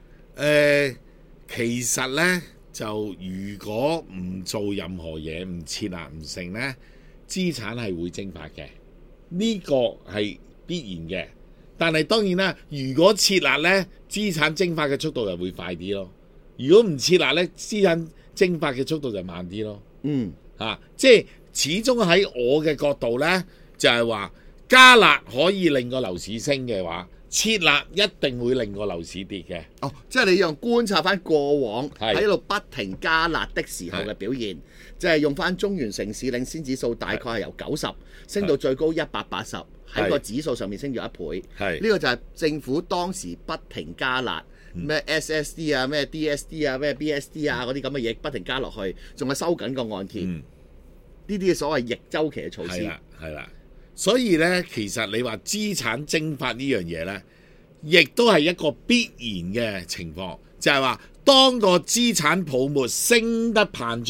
其實呢，就如果唔做任何嘢，唔設立唔成呢，資產係會蒸發嘅，呢個係必然嘅。但係當然啦，如果設立呢，資產蒸發嘅速度就會快啲咯。如果唔設立呢，資產蒸發嘅速度就慢啲咯。即係始終喺我嘅角度呢，就係話。加辣可以令個樓市升嘅話，設立一定會令個樓市跌嘅。 即係你用觀察翻過往喺度不停加辣的時候嘅表現，即係用翻中原城市領先指數大概係由90升到最高180，喺個指數上面升咗1倍。呢個就係政府當時不停加辣，咩 SSD 啊、咩 DSD 啊、咩 BSD 啊嗰啲咁嘅嘢不停加落去，仲係收緊個按揭。呢啲嘅所謂逆週期嘅措施。 係啦。所以咧，其實你話資產蒸發呢樣嘢咧，亦都係一個必然嘅情況，就係話當個資產泡沫升得膨脹得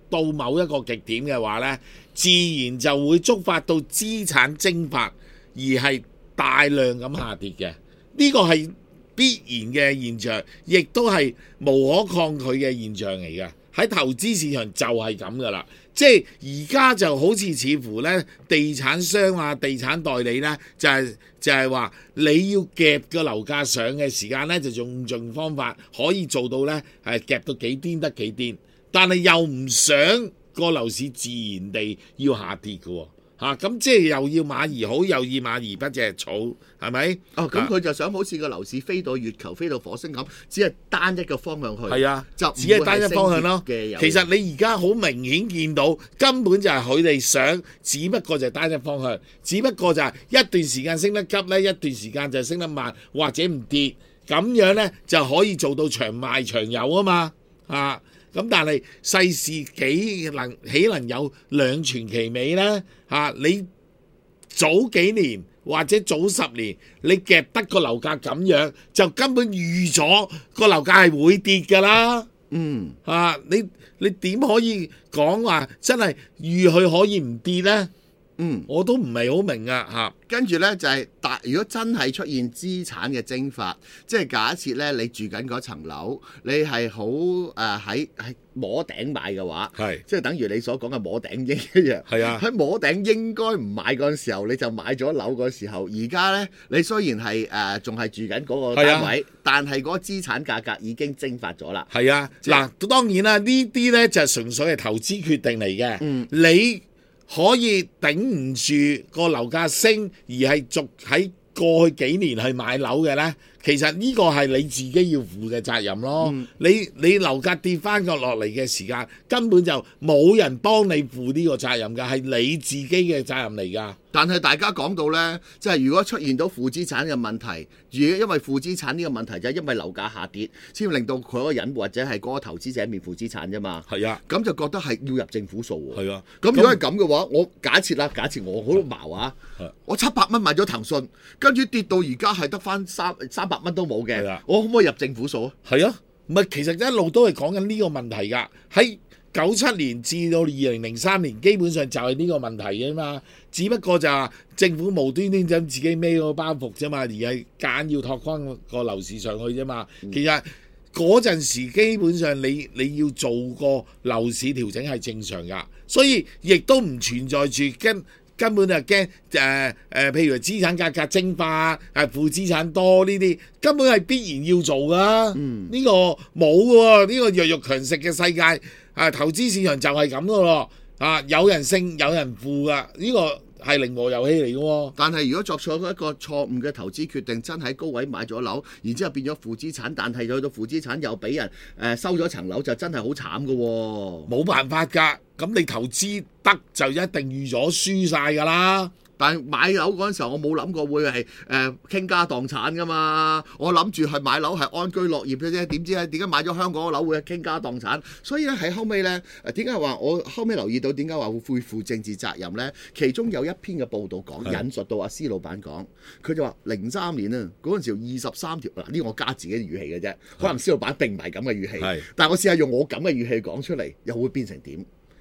到某一個極點嘅話呢，自然就會觸發到資產蒸發，而係大量咁下跌嘅。呢個係必然嘅現象，亦都係無可抗拒嘅現象嚟嘅。喺投資市場就係咁噶啦，即係而家就好似乎呢，地產商啊、地產代理呢，就係話你要夾個樓價上嘅時間呢，就用盡方法可以做到呢，係夾到幾癲得幾癲，但係又唔想個樓市自然地要下跌嘅喎。咁即係又要馬兒好，又要馬兒不隻草，係咪？ 咁佢就想好似個樓市飛到月球、飛到火星咁，只係單一個方向去。 係啊， 就只係單一方向咯。其實你而家好明顯見到，根本就係佢哋想，只不過就係單一方向，只不過就係一段時間升得急呢，一段時間就升得慢或者唔跌，咁樣呢就可以做到長賣長有啊嘛。咁但係世事豈能有兩全其美呢？你早幾年或者早10年，你夾得個樓價咁樣，就根本預咗個樓價係會跌㗎啦。你點可以講話真係預佢可以唔跌呢？我都唔係好明啊。 跟住呢，就係如果真係出現資產嘅蒸發，即係假設呢，你住緊嗰層樓，你係好喺摸頂買嘅話，即係等於你所講嘅摸頂鷹一樣。喺摸頂應該唔買嗰陣時候，你就買咗樓嗰時候。而家呢，你雖然係仲係住緊嗰個單位，但係嗰個資產價格已經蒸發咗啦。 嗱，當然啦，呢啲呢就純粹係投資決定嚟嘅。你可以頂唔住個樓價升，而係續喺過去幾年去買樓嘅呢，其實呢個係你自己要負嘅責任咯。你樓價跌翻個落嚟嘅時間，根本就冇人幫你負呢個責任㗎，係你自己嘅責任嚟㗎。 但係大家講到呢，即係如果出現到負資產嘅問題，因為負資產呢個問題就係因為樓價下跌，先令到佢嗰個人或者係嗰個投資者面負資產啫嘛。咁就覺得係要入政府數喎。咁如果係咁嘅話，我假設我好矛啊，我700蚊買咗騰訊，跟住跌到而家係得翻300蚊都冇嘅，我可唔可以入政府數啊？ 唔係，其實一路都係講緊呢個問題㗎。喺97年至到2003年，基本上就係呢個問題嘅嘛。只不過就係政府無端端就自己孭個包袱啫嘛，而係揀要托翻個樓市上去啫嘛。其實嗰陣時基本上你要做個樓市調整係正常㗎，所以亦都唔存在住根本就驚譬如資產價格蒸發負資產多呢啲，根本係必然要做㗎。呢個冇喎，呢個弱肉強食嘅世界。投資市場就係咁噶咯，有人勝有人負噶，呢個係零和遊戲嚟嘅喎。 但係如果作錯一個錯誤嘅投資決定，真喺高位買咗樓，然之後變咗負資產，但係去到負資產又俾人收咗層樓，就真係好慘嘅喎。 冇辦法㗎，咁你投資得就一定預咗輸晒㗎啦。 但係買樓嗰陣時候，我冇諗過會係傾家蕩產㗎嘛。我諗住係買樓係安居樂業嘅啫。點知咧，點解買咗香港嘅樓會係傾家蕩產？所以咧喺後尾咧，點解話我後尾留意到點解話會負政治責任咧？其中有一篇嘅報導講引述到阿施老闆講，佢就話03年啊嗰陣時候23條嗱，呢個我加自己語氣嘅啫，可能施老闆並唔係咁嘅語氣，但係我試下用我咁嘅語氣講出嚟，又會變成點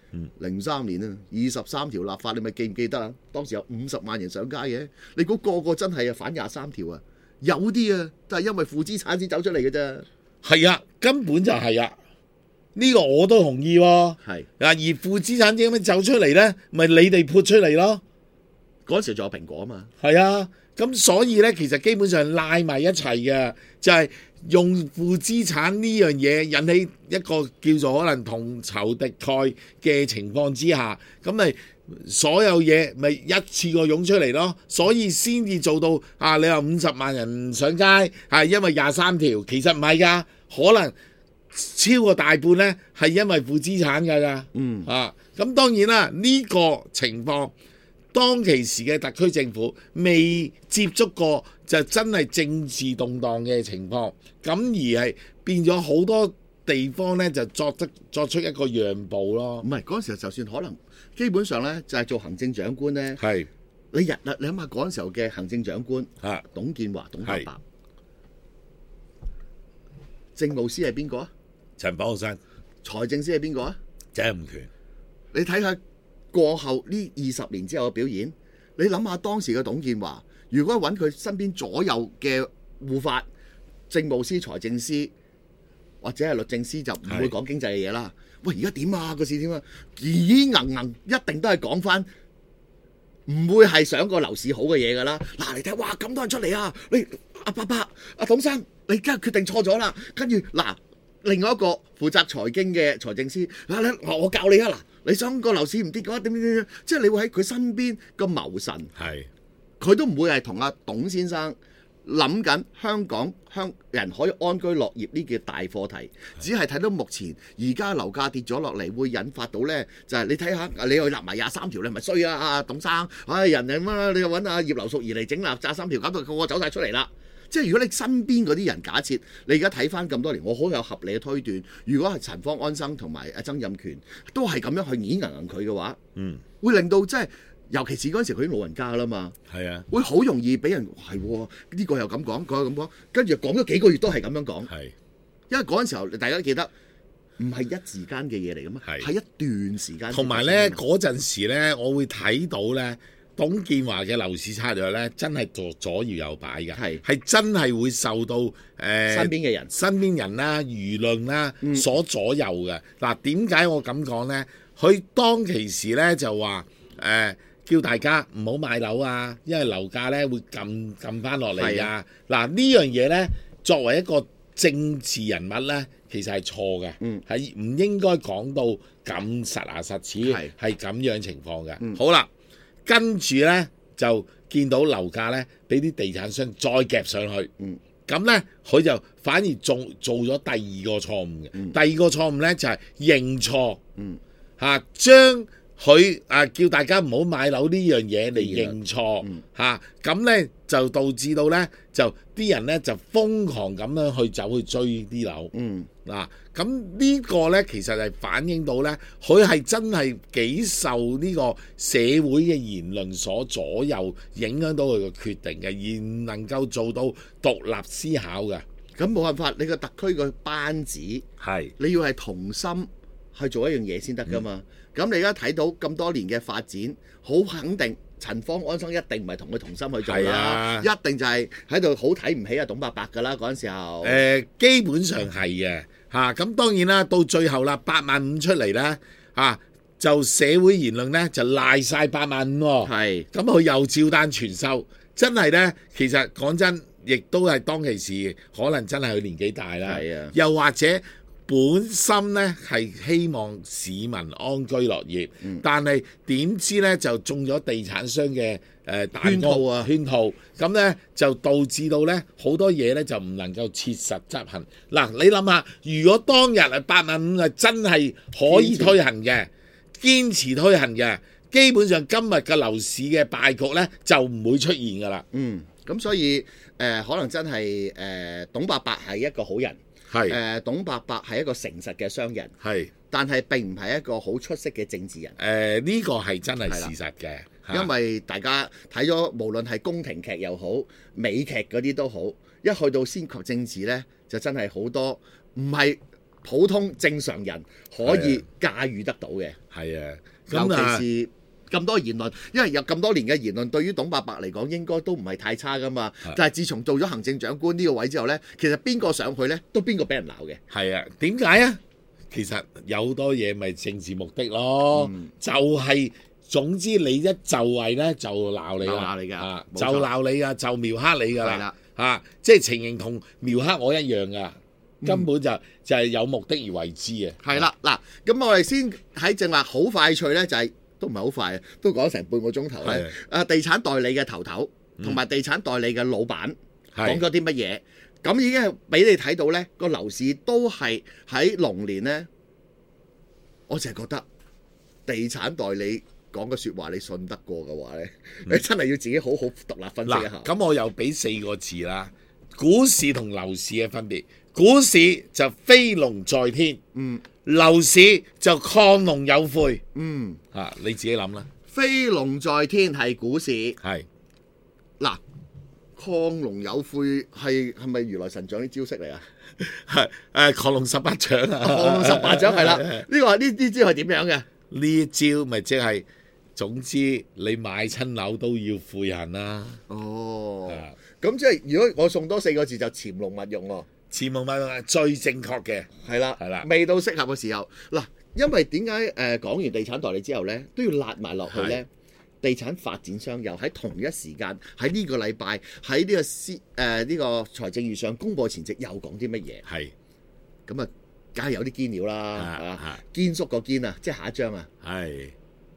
？03年啊，23條立法，你咪記唔記得啊？當時有50萬人上街嘅，你估個個真係反23條啊？有啲啊，都係因為負資產先走出嚟嘅啫。 根本就係啊，呢個我都同意喎。而負資產點樣走出嚟呢？咪你哋潑出嚟咯。 嗰陣時仲有蘋果啊嘛。 咁所以呢，其實基本上拉埋一齊嘅，就係用負資產呢樣嘢引起一個叫做可能同仇敵愾嘅情況之下，咁咪所有嘢咪一次過湧出嚟咯，所以先至做到你話50萬人上街係因為23條，其實唔係㗎，可能超過大半呢係因為負資產㗎咋。咁當然啦，呢個情況當其時嘅特區政府未接觸過，就真係政治動盪嘅情況，咁而係變咗好多地方呢，就作出一個讓步咯。 唔係嗰陣時候，就算可能基本上呢，就係做行政長官呢。你諗下嗰陣時候嘅行政長官董建華、董伯伯，政務司係邊個啊？ 陳方安生。 財政司係邊個啊？ 曾蔭權。 你睇下過後呢20年之後嘅表現，你諗下當時嘅董建華，如果揾佢身邊左右嘅護法、政務司、財政司或者係律政司，就唔會講經濟嘅嘢啦。喂，而家點啊？個市點啊？疑疑硬硬，一定都係講翻，唔會係想個樓市好嘅嘢㗎啦。嗱，你睇，哇咁多人出嚟啊！你阿伯伯、阿董生，你而家決定錯咗啦。跟住嗱，另外一個負責財經嘅財政司，我教你啊嗱。你想個樓市唔跌嘅話，點？即係你會喺佢身邊個謀臣，佢都唔會係同阿董先生諗緊香港人可以安居樂業呢個大課題，只係睇到目前而家樓價跌咗落嚟，會引發到呢，就係你睇下，你去立埋23條，你係咪衰啊？阿董生，人哋乜你又揾阿葉劉淑儀嚟整立23條，搞到個個走晒出嚟啦！即係如果你身邊嗰啲人，假設你而家睇翻咁多年，我好有合理嘅推斷，如果係陳方安生同埋阿曾蔭權都係咁樣去硬佢嘅話，會令到即係尤其是嗰陣時佢已經老人家啦嘛，會好容易俾人係呢個又咁講，嗰個咁講，跟住講咗幾個月都係咁樣講，因為嗰陣時候大家都記得唔係一時間嘅嘢嚟㗎嘛，係一段時間。同埋呢嗰陣時呢，我會睇到呢。董建華嘅樓市策略咧，真係左搖右擺嘅，係真係會受到身邊人啦、輿論啦所左右嘅。嗱，點解我咁講咧？佢當其時咧就話叫大家唔好買樓啊，因為樓價咧會撳翻落嚟㗎。嗱，呢樣嘢咧，作為一個政治人物咧，其實係錯嘅，係唔應該講到咁實牙實齒，係咁樣情況嘅。好啦。跟住呢，就見到樓價呢，俾啲地產商再夾上去，咁呢，佢就反而做咗第二個錯誤嘅。第二個錯誤呢，就係認錯，將佢叫大家唔好買樓呢樣嘢嚟認錯，咁呢，就導致到呢，就啲人呢，就瘋狂咁樣去走去追啲樓。咁呢個呢，其實係反映到呢，佢係真係幾受呢個社會嘅言論所左右，影響到佢嘅決定嘅，而唔能夠做到獨立思考嘅。 咁冇辦法，你個特區個班子你要係同心去做一樣嘢先得㗎嘛。咁你而家睇到咁多年嘅發展，好肯定陳方安生一定唔係同佢同心去做啦，一定就係喺度好睇唔起阿董伯伯㗎啦嗰陣時候。 基本上係嘅。咁當然啦，到最後啦，85000出嚟啦，就社會言論咧就賴晒85000喎，咁佢又照單全收，真係咧，其實講真，亦都係當其時可能真係佢年紀大啦，又或者本心咧係希望市民安居樂業，但係點知咧就中咗地產商嘅圈套，咁咧就導致到咧好多嘢咧就唔能夠切實執行。嗱，你諗下，如果當日係85000係真係可以推行嘅，堅持推行嘅，基本上今日嘅樓市嘅敗局咧就唔會出現㗎啦。 咁所以可能真係董伯伯係一個好人。董伯伯係一個誠實嘅商人，但係並唔係一個好出色嘅政治人。 呢個係真係事實嘅， 因為大家睇咗無論係宮廷劇又好、美劇嗰啲都好，一去到先及政治呢，就真係好多唔係普通正常人可以駕馭得到嘅。尤其是咁多言論，因為有咁多年嘅言論，對於董伯伯嚟講應該都唔係太差噶嘛。但係自從做咗行政長官呢個位之後呢，其實邊個上去呢，都邊個俾人鬧嘅。 點解啊？其實有好多嘢咪政治目的咯，就係總之你一就位呢，就鬧你啦，就鬧你噶，就描黑你噶啦，即係情形同描黑我一樣噶，根本就係有目的而為之嘅。 係啦，嗱，咁我哋先喺正話好快脆呢，就係。都唔係好快，都講成半個鐘頭咧。地產代理嘅頭同埋地產代理嘅老闆講咗啲乜嘢？咁已經係俾你睇到呢個樓市都係喺龍年呢。我淨係覺得地產代理講嘅説話，你信得過嘅話呢，你真係要自己好好獨立分析一下。 咁我又俾4個字啦，股市同樓市嘅分別。股市就飛龍在天，樓市就亢龍有悔。你自己諗啦。 飛龍在天係股市， 係嗱，亢龍有悔係咪如來神掌啲招式嚟啊？ 亢龍18掌啊！ 亢龍18掌係啦，呢啲招係點樣嘅？ 呢一招咪即係總之你買親樓都要悔恨啦。 哦，咁即係如果我送多4個字就潛龍勿用喎。 潛龍勿用係最正確嘅， 係啦， 係啦， 未到適合嘅時候嗱，因為點解講完地產代理之後咧，都要揦埋落去咧？地產發展商又喺同一時間喺呢個禮拜喺呢個呢個財政預算公佈前夕又講啲乜嘢？ 係咁啊，梗係有啲堅料啦，堅叔個堅啊，即係下一張啊， 係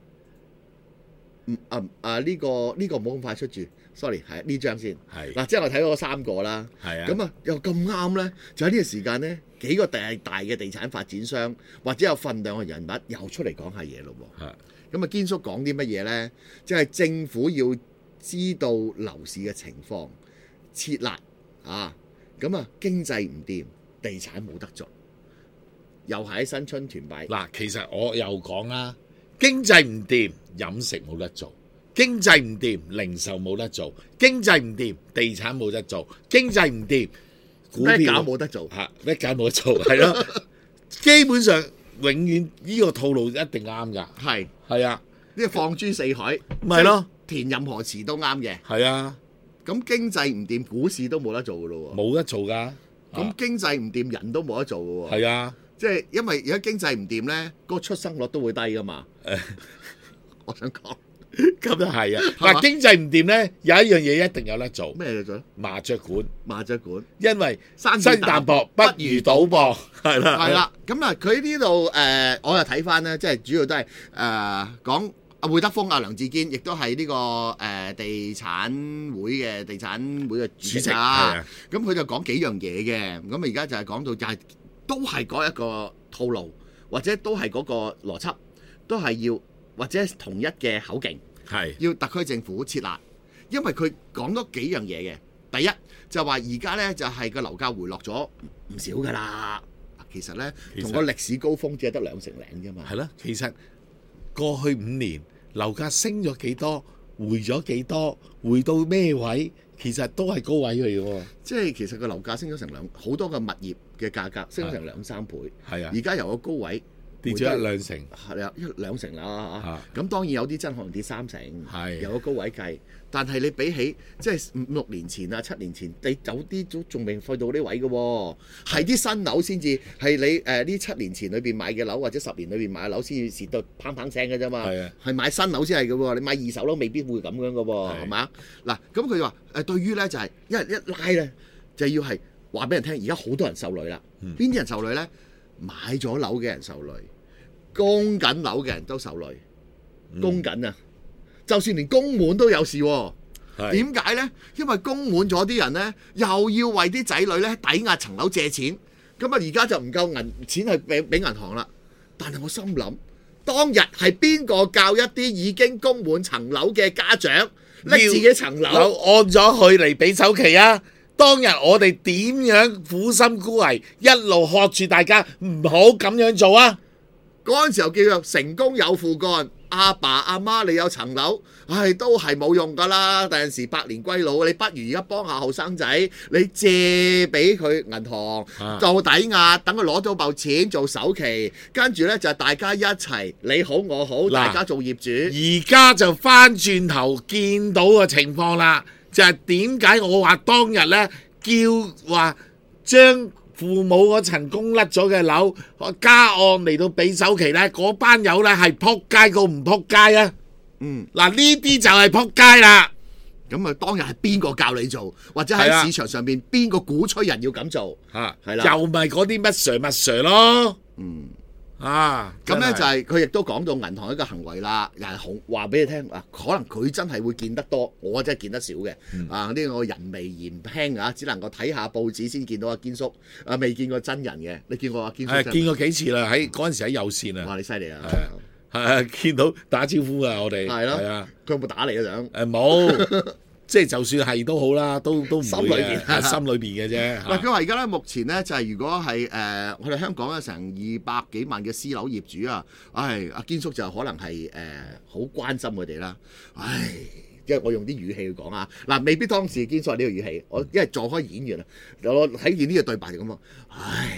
呢個唔好咁快出住 ，sorry 係呢張先， 係嗱，即係我睇到3個啦， 係啊， 咁啊又咁啱咧，就喺呢個時間咧，幾個大嘅地產發展商或者有份量嘅人物又出嚟講下嘢咯喎。咁啊，堅叔講啲乜嘢呢？即係政府要知道樓市嘅情況，撤辣啊！咁啊，經濟唔掂，地產冇得做，又係喺新春團拜。 嗱，其實我又講啦，經濟唔掂，飲食冇得做；經濟唔掂，零售冇得做；經濟唔掂，地產冇得做；經濟唔掂，股票冇得做嚇，咩搞冇得做，係咯，基本上。永遠呢個套路一定啱㗎，係啊， 呢個放諸四海， 咪咯， 填任何詞都啱嘅， 係啊。 咁經濟唔掂，股市都冇得做㗎咯喎， 冇得做㗎。 咁經濟唔掂，人都冇得做㗎喎， 係啊， 即係因為而家經濟唔掂咧，個出生率都會低㗎嘛。我想講。 咁又係啊！嗱，經濟唔掂咧，有一樣嘢一定有得做。 咩嘢做？ 麻雀館。 麻雀館， 因為生意淡薄不如賭博，係啦， 係啦。咁啊，佢呢度我又睇翻咧，即係主要都係講阿會德豐、阿梁志堅，亦都係呢個地產會嘅主席啦。咁佢就講幾樣嘢嘅。咁而家就係講到就係都係嗰一個套路，或者都係嗰個邏輯，都係要或者同一嘅口徑。 係要特區政府設立，因為佢講多幾樣嘢嘅。第一就話而家咧就係個樓價回落咗唔少㗎啦。其實咧同個歷史高峰只係得2成零啫嘛。 係咯，其實過去5年樓價升咗幾多，回咗幾多，回到咩位，其實都係高位嚟嘅喎。 即係其實個樓價升咗成好多個物業嘅價格升咗成2-3倍。係啊，而家由個高位跌咗1-2成， 係啊，1-2成啦嚇。咁當然有啲真可能跌3成，由個高位計。但係你比起即係5-6年前啊、7年前，你有啲都仲未去到呢位嘅喎。係啲新樓先至係你呢7年前裏邊買嘅樓，或者10年裏邊買嘅樓先至蝕到砰砰聲嘅啫嘛。係買新樓先係嘅喎，你買二手樓未必會咁樣嘅喎，係嘛？嗱，咁佢就話對於咧就係一拉咧就要係話俾人聽，而家好多人受累啦。邊啲人受累咧？買咗樓嘅人受累，供緊樓嘅人都受累，供緊啊！就算連供滿都有事喎，點解呢？因為供滿咗啲人呢，又要為啲仔女呢抵押層樓借錢，咁啊而家就唔夠錢去俾銀行啦。但係我心諗，當日係邊個教一啲已經供滿層樓嘅家長拎自己層樓按咗佢嚟俾首期啊？當日我哋點樣苦心孤詣，一路喝住大家唔好咁樣做啊！ 嗰陣時候叫做成功有父幹，阿爸阿媽你有層樓，唉都係冇用噶啦。第陣時百年歸老，你不如而家幫下後生仔，你借俾佢銀行做抵押，等佢攞到嚿錢做首期，跟住呢，就大家一齊你好我好，大家做業主。 而家就翻轉頭見到個情況啦。就係點解我話當日呢，叫話將父母嗰層供甩咗嘅樓加按嚟到俾首期呢？嗰班友呢係撲街過唔撲街啊！嗱呢啲就係撲街啦。 咁啊，當日係邊個教你做，或者喺市場上邊邊個鼓吹人要咁做？係啦， 又咪嗰啲乜 Sir 咯。 咁咧就係佢亦都講到銀行一個行為啦，又係話俾你聽啊，可能佢真係會見得多，我真係見得少嘅。呢個人微言輕啊，只能夠睇下報紙先見到阿堅叔，未見過真人嘅。你見過阿堅叔？係見過幾次啦，喺嗰陣時喺有線啊。 哇！你犀利啊！ 係見到打招呼啊，我哋係咯，係啊。佢有冇打你啊？想冇。即係就算係都好啦，都唔會嘅，心裏邊嘅啫。 嗱，佢話而家咧，目前咧就係如果係我哋香港有成200幾萬嘅私樓業主啊，唉，阿堅叔就可能係好關心佢哋啦。唉，因為我用啲語氣去講啊，嗱，未必當時堅叔係呢個語氣，我因為做開演員啊，我睇見呢個對白就咁啊，唉。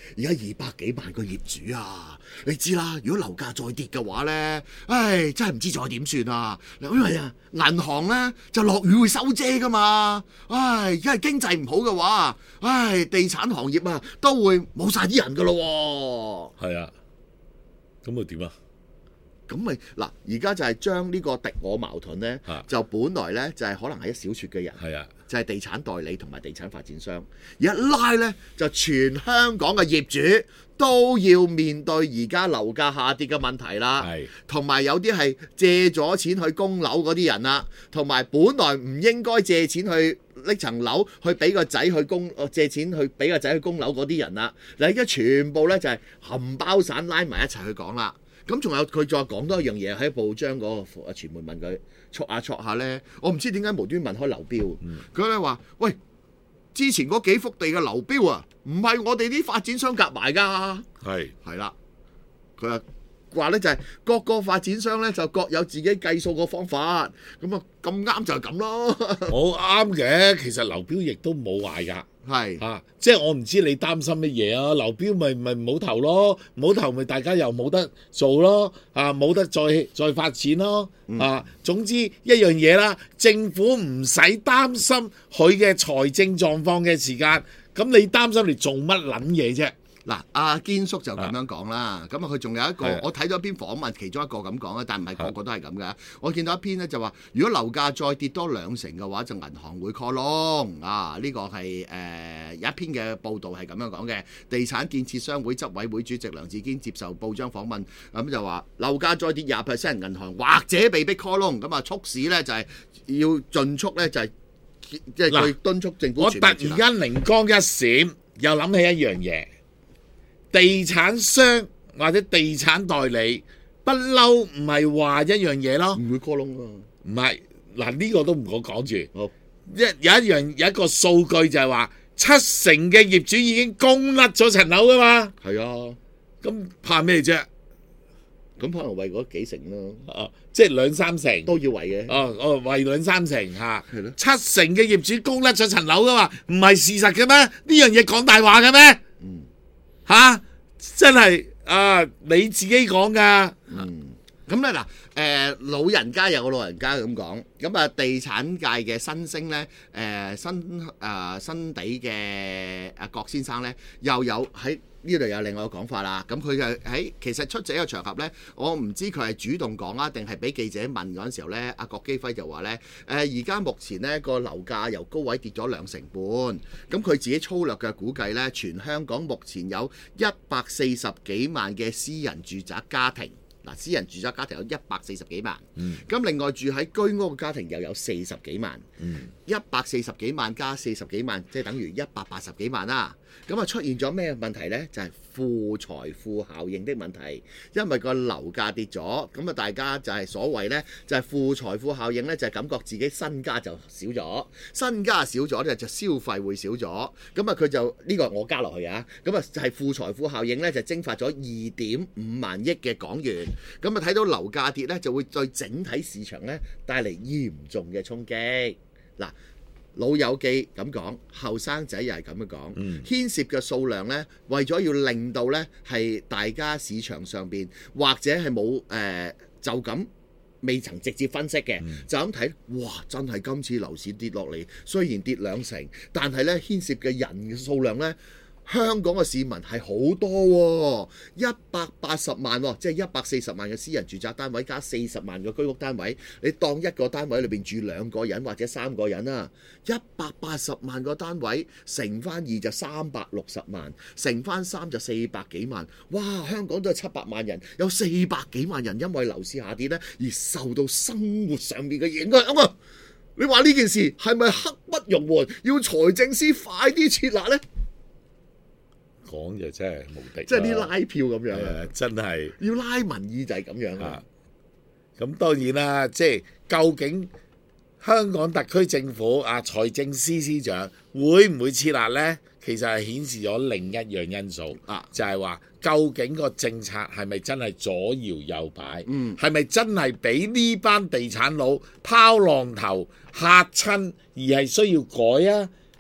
而家200幾萬個業主啊，你知啦，如果樓價再跌嘅話咧，唉，真係唔知再點算啊！因為啊，銀行咧就落雨會收遮噶嘛，唉，而家係經濟唔好嘅話，唉，地產行業啊都會冇晒啲人噶咯喎。 係啊，咁啊點啊？ 咁咪嗱，而家就係將呢個敵我矛盾咧，就本來咧就係可能係一小撮嘅人，就係地產代理同埋地產發展商，而一拉咧就全香港嘅業主都要面對而家樓價下跌嘅問題啦，同埋有啲係借咗錢去供樓嗰啲人啦，同埋本來唔應該借錢去拎層樓去俾個仔去供，借錢去俾個仔去供樓嗰啲人啦，嗱而家全部咧就係冚包散拉埋一齊去講啦。咁仲有佢再講多一樣嘢喺報章嗰個傳媒問佢戳下咧，我唔知點解無端問開流標，佢咧話：喂，之前嗰幾幅地嘅流標啊，唔係我哋啲發展商夾埋㗎，係啦，佢話咧就係各個發展商咧就各有自己計數個方法，咁啊咁啱就係咁咯。 好啱嘅，其實流標亦都冇壞㗎。 係即係我唔知你擔心乜嘢啊？流標咪唔好投咯，唔好投咪大家又冇得做咯，冇得再發展咯，總之一樣嘢啦，政府唔使擔心佢嘅財政狀況嘅時間，咁你擔心你做乜撚嘢啫？ 嗱，阿堅叔就咁樣講啦，咁啊佢仲有一個，我睇咗一篇訪問，其中一個咁講啦，但唔係個個都係咁嘅。我見到一篇咧就話，如果樓價再跌多2成嘅話，就銀行會 call loan 啊！呢個係有一篇嘅報導係咁樣講嘅。地產建設商會執委會主席梁志堅接受報章訪問，咁就話樓價再跌20%，銀行或者被逼 call loan，咁啊促使咧就係要盡速咧就係即係佢敦促政府。 我突然間靈光一閃，又諗起一樣嘢。地產商或者地產代理不嬲唔係話一樣嘢咯， 唔會 call loan啊， 唔係嗱呢個都唔好講住。好，有一個數據就係話70%嘅業主已經供甩咗層樓噶嘛。 係啊， 咁怕咩啫？ 咁可能為嗰幾成咯， 即係2-3成都要為嘅。 為2-3成嚇， 係咯 ，70%嘅業主供甩咗層樓噶嘛，唔係事實嘅咩？呢樣嘢講大話嘅咩？真係你自己講㗎。 咁咧嗱，老人家有個老人家咁講，咁啊地產界嘅新星咧，新地嘅阿郭先生咧，又有喺呢度有另外一個講法啦。咁佢就喺其實出席一個場合咧，我唔知佢係主動講啊，定係俾記者問嗰陣時候咧，阿郭基輝就話咧，而家目前呢個樓價由高位跌咗2成半，咁佢自己粗略嘅估計咧，全香港目前有140幾萬嘅私人住宅家庭。嗱，私人住宅家庭有140幾萬，咁另外住喺居屋嘅家庭又有40幾萬，140幾萬加40幾萬，即係等於180幾萬啦。咁啊出現咗咩問題呢？就係負財富效應的問題，因為個樓價跌咗，咁啊大家就係所謂呢，就係負財富效應呢，就係感覺自己身家就少咗，身家少咗呢，就消費會少咗，咁啊佢就呢個我加落去啊，咁啊就係負財富效應呢，就蒸發咗2.5萬億嘅港元，咁啊睇到樓價跌呢，就會對整體市場呢帶嚟嚴重嘅衝擊。嗱，老友記咁講，後生仔又係咁樣講，牽涉嘅數量呢，為咗要令到呢係大家市場上邊或者係冇就咁未曾直接分析嘅，就咁睇，哇！真係今次樓市跌落嚟，雖然跌2成，但係呢牽涉嘅人嘅數量呢，香港嘅市民係好多喎，180萬喎，即係140萬嘅私人住宅單位加40萬嘅居屋單位，你當一個單位裏邊住2個人或者3個人啦，180萬個單位乘翻2就360萬，乘翻3就400幾萬，哇！香港都係700萬人，有400幾萬人因為樓市下跌呢而受到生活上面嘅影響啊！你話呢件事係咪刻不容緩？要財政司快啲撤辣呢？ 講就真係無敵， 即係啲拉票咁樣真係要拉民意就係咁樣啊！ 咁當然啦，即係究竟香港特區政府財政司司長會唔會撤辣呢？其實係顯示咗另一樣因素就係話究竟個政策係咪真係左搖右擺？係咪真係俾呢班地產佬拋浪頭嚇親而係需要改啊？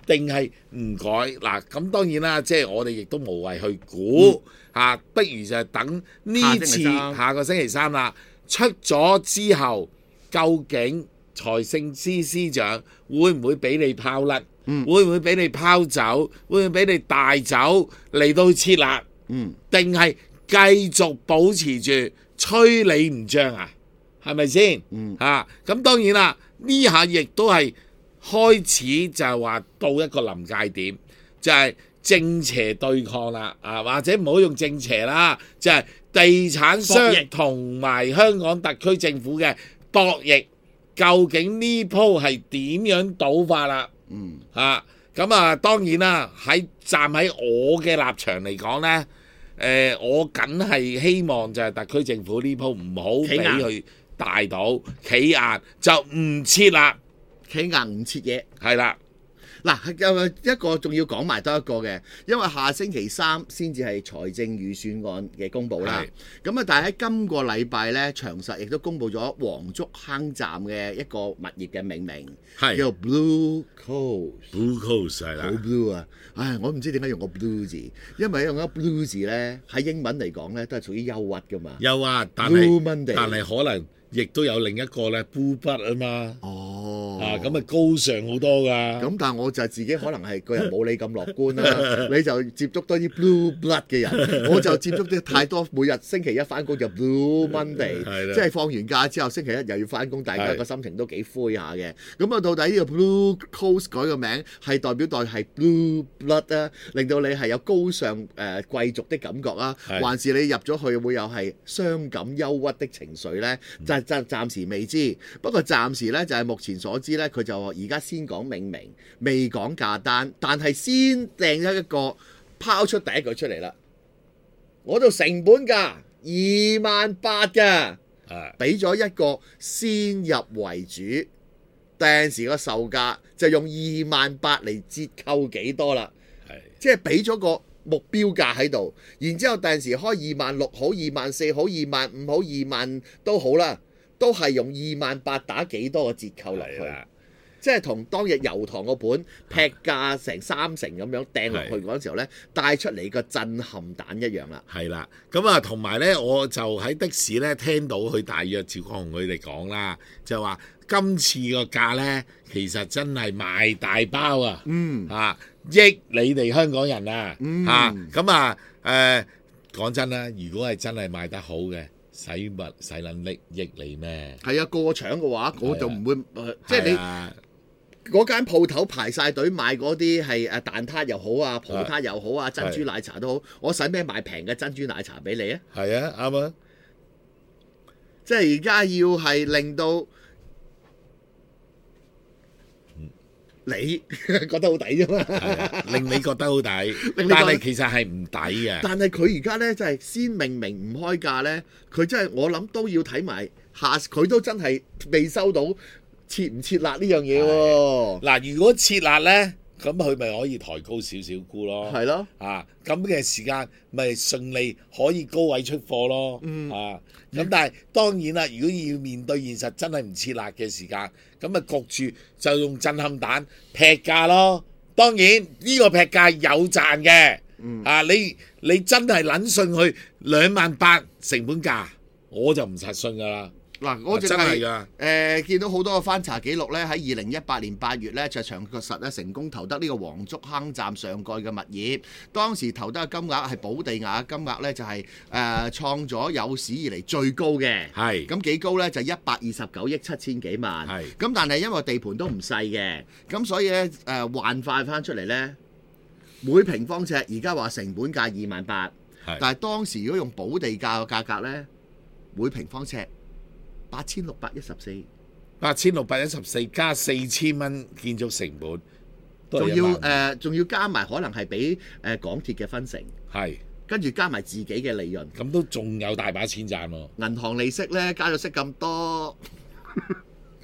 定係唔改嗱？咁當然啦，即係我哋亦都無謂去估嚇，不如就係等呢次下個星期三啦，出咗之後，究竟財政司司長會唔會俾你拋甩？會唔會俾你拋走？會唔會俾你帶走嚟到設立？定係繼續保持住吹你唔漲啊？係咪先？咁當然啦，呢下亦都係開始就係話到一個臨界點，就係正邪對抗啦，或者唔好用正邪啦，就係地產商同埋香港特區政府嘅博弈，究竟呢鋪係點樣倒法啦？咁當然啦，站喺我嘅立場嚟講呢，我梗係希望就係特區政府呢鋪唔好俾佢大到企硬，就唔設立， 企硬唔設嘢， 係啦。 嗱，一個仲要講埋多一個嘅，因為下星期三先至係財政預算案嘅公佈啦。咁但係喺今個禮拜呢，長實亦都公佈咗黃竹坑站嘅一個物業嘅命名，叫 Blue Coast。Blue Coast 係啦， 好 blue 啊！我唔知點解用個 blue 字，因為用個 blue 字呢，喺英文嚟講呢，都係屬於憂鬱噶嘛。 憂鬱，但係可能亦都有另一個咧 blue blood 啊嘛。咁高尚好多㗎。 咁但係我就自己可能係個人冇你咁樂觀啦。你就接觸多啲 blue blood 嘅人，我就接觸啲太多每日星期一翻工就 blue Monday，即係放完假之後星期一又要翻工，大家個心情都幾灰下嘅。咁到底呢個 Blue Coast 改個名係代表係 blue blood 啊，令到你係有高尚貴族的感覺啊，還是你入咗去會有係傷感憂鬱的情緒呢？暫時未知。不過暫時呢，就係目前所知呢，佢就而家先講命名，未講價單，但係先訂咗一個拋出第一句出嚟啦。我度成本價28,000㗎，俾咗一個先入為主，訂時個售價就用28,000嚟折扣幾多啦？即係俾咗個目標價喺度，然之後訂時開26,000好24,000好25,000好20,000都好啦，都係用28,000打幾多個折扣落去，即係同當日油塘個盤劈價成3成咁樣掟落去嗰陣時候呢，帶出嚟個震撼彈一樣啦。 係啦，咁同埋呢，我就喺的士呢聽到佢大約趙匡雄佢哋講啦，就話今次個價呢，其實真係賣大包啊，益你哋香港人啊，講真啦，如果係真係賣得好嘅，使撚益你咩？ 係啊，過搶嘅話，我就唔會即係你嗰間鋪頭排晒隊買嗰啲係蛋撻又好啊，葡撻又好啊，珍珠奶茶都好，我使咩買平嘅珍珠奶茶俾你啊？ 係啊，啱啊！ 即係而家要係令到你覺得好抵啫嘛， 令你覺得好抵，但係其實係唔抵嘅。 但係佢而家呢，就係先命名唔開價呢，佢真係我諗都要睇埋下，佢都真係未收到設唔設立呢樣嘢喎。 嗱，如果設立呢，咁佢咪可以抬高少少估咯。 係咯， 咁嘅時間咪順利可以高位出貨咯。咁但係當然啦，如果要面對現實真係唔設立嘅時間，咁咪焗住就用震撼彈劈價咯。當然呢個劈價有賺嘅。你真係撚信佢28,000成本價，我就唔實信㗎啦。 嗱，我淨係見到好多個翻查記錄咧，喺2018年8月咧，就長實咧成功投得呢個黃竹坑站上蓋嘅物業。當時投得嘅金額係保地價嘅金額咧，就係創咗有史以嚟最高嘅。係咁幾高咧？就129億7千幾萬。係咁，但係因為地盤都唔細嘅，咁所以咧幻化翻出嚟咧，每平方尺而家話成本價28,000，但係當時如果用保地價嘅價格咧，每平方尺8,614，加 4,000蚊建築成本， 仲要加埋可能係俾港鐵嘅分成，跟住加埋自己嘅利潤， 咁都仲有大把錢賺喎。 銀行利息咧加咗息咁多，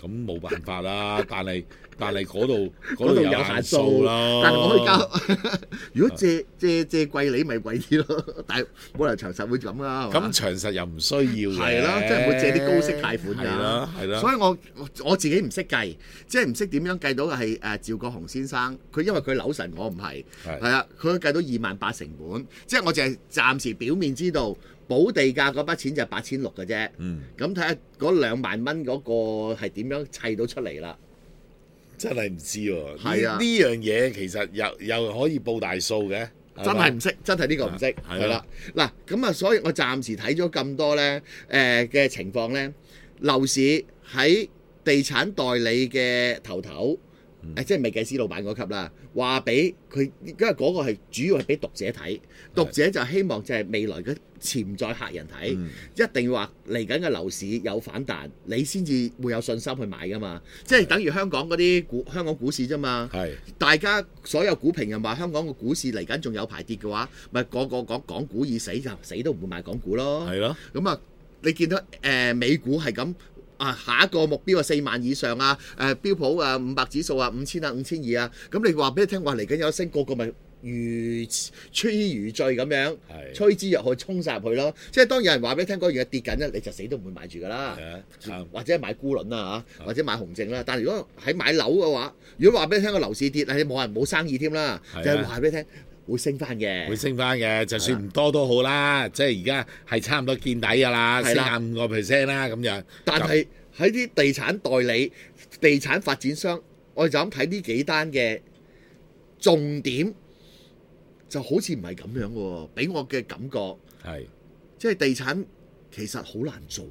咁冇辦法啦。但係嗰度有有限數啦。 但係我可以交，如果借貴利咪貴啲咯，但係冇理由長實會咁啦。 咁長實又唔需要嘅。 係啦，即係唔會借啲高息貸款㗎。 係啦。 所以我自己唔識計，即係唔識點樣計到係趙國雄先生，佢因為佢樓神，我唔係。係啊，佢計到28,000成本，即係我淨係暫時表面知道。補地價嗰筆錢就8,600嘅啫，咁睇下嗰2萬蚊嗰個係點樣砌到出嚟啦？ 真係唔知喎。 係啊， 呢樣嘢其實又可以報大數嘅， 真係唔識，真係呢個唔識。係啦，嗱咁啊，所以我暫時睇咗咁多咧嘅情況咧，樓市喺地產代理嘅頭，即係未計司老闆嗰級啦，話俾佢，因為嗰個係主要係俾讀者睇，讀者就希望就係未來嘅潛在客人睇，一定要話嚟緊嘅樓市有反彈，你先至會有信心去買噶嘛。即係等於香港嗰啲香港股市啫嘛。大家所有股評人話香港嘅股市嚟緊仲有排跌嘅話，咪個講港股已死就死都唔會買港股咯。係咯。咁啊，你見到美股係咁。下一個目標4萬以上啊！標普500指數5000啊、5200啊，咁你話俾你聽話嚟緊有升，個個咪如吹如醉咁樣，吹之入去衝晒入去咯。即係當有人話俾你聽嗰樣嘢跌緊咧，你就死都唔會買住噶啦。或者買沽輪啦嚇，或者買紅證啦。但係如果喺買樓嘅話，如果話俾你聽個樓市跌，你冇人冇生意添啦，就係話俾你聽。會升翻嘅，會升翻嘅，就算唔多都好啦。即係而家係差唔多見底㗎啦，升下5% 啦咁樣。但係喺啲地產代理、地產發展商，我哋就咁睇呢幾單嘅重點，就好似唔係咁樣喎。俾我嘅感覺係，即係地產其實好難做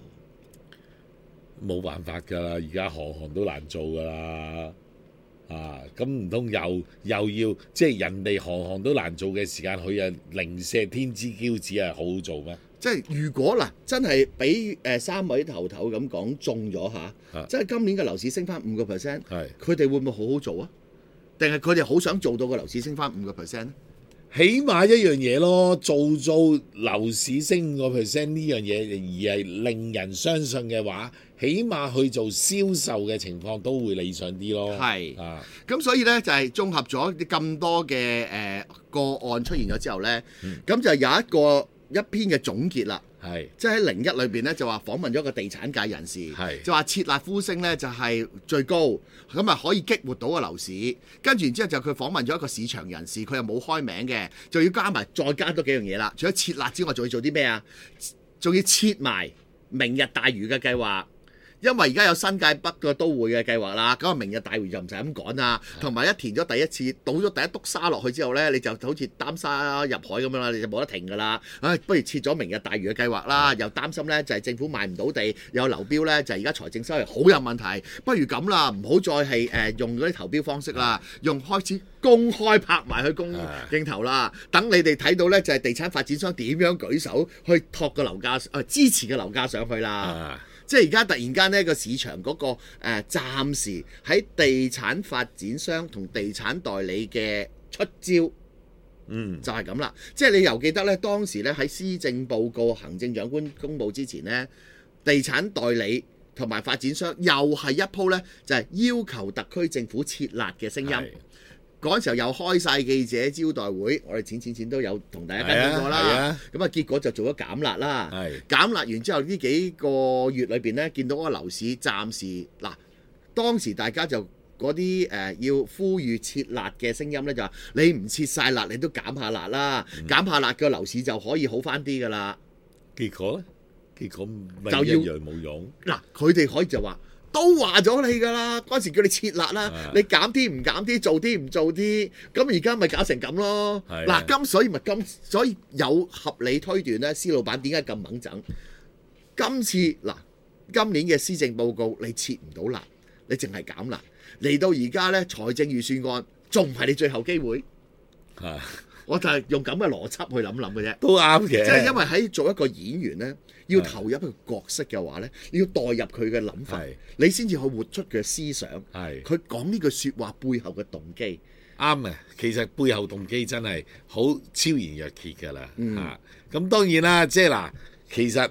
喎。冇辦法㗎啦，而家行都難做㗎啦。咁唔通又要即係人哋行都難做嘅時間，佢啊零舍天之驕子係好好做咩？即係如果嗱真係俾3位頭咁講中咗嚇，即係今年嘅樓市升翻5%，佢哋會唔會好好做啊？定係佢哋好想做到個樓市升翻5%咧？起碼一樣嘢咯，做樓市升5%呢樣嘢，而係令人相信嘅話，起碼去做銷售嘅情況都會理想啲咯。係咁所以呢，就係綜合咗咁多嘅個案出現咗之後呢，咁就有一篇嘅總結啦。即係喺01裏邊咧，就話訪問咗個地產界人士，就話設立呼聲咧就係最高，咁啊可以激活到個樓市。跟住然之後就佢訪問咗一個市場人士，佢又冇開名嘅，就要再加多幾樣嘢啦。除咗設立之外，仲要做啲咩啊？仲要設埋明日大嶼嘅計劃。因為而家有新界北個都會嘅計劃啦，咁啊明日大嶼就唔使咁趕啦，同埋一填咗第一次，倒咗第一篤沙落去之後呢，你就好似擔沙入海咁樣啦，你就冇得停噶啦。不如設咗明日大嶼嘅計劃啦，又擔心呢就係政府賣唔到地，有流標呢，就係而家財政收入好有問題。不如咁啦，唔好再係用嗰啲投標方式啦，用開始公開拍埋去公競投啦，等你哋睇到呢，就係地產發展商點樣舉手去托個樓價支持個樓價上去啦。即係而家突然間呢個市場嗰個暫時喺地產發展商同地產代理嘅出招，就係咁啦。即係你又記得呢，當時呢喺施政報告行政長官公佈之前呢，地產代理同埋發展商又係一鋪呢，就係要求特區政府設立嘅聲音。嗰陣時候又開晒記者招待會，我哋錢都有同大家跟進過啦。咁結果就做咗減辣啦。減辣完之後呢幾個月裏邊呢，見到嗰個樓市暫時當時大家就嗰啲要呼籲撤辣嘅聲音呢，就話你唔撤晒辣，你都減下辣啦，減下辣個樓市就可以好翻啲噶啦。結果呢？結果咪一樣冇用。佢哋可以就話。都話咗你㗎啦，嗰陣時叫你撤辣啦，你減啲唔減啲，做啲唔做啲，咁而家咪搞成咁咯。所以有合理推斷咧，施老闆點解咁猛整？今次今年嘅施政報告你撤唔到辣，你淨係減辣，嚟到而家呢，財政預算案仲唔係你最後機會？我就係用咁嘅邏輯去諗嘅啫，都啱嘅。即係因為喺做一個演員呢，要投入一個角色嘅話呢，你要代入佢嘅諗法，你先至去活出佢嘅思想。佢講呢句説話背後嘅動機啱啊。其實背後動機真係好超然若揭㗎啦。咁當然啦，即係其實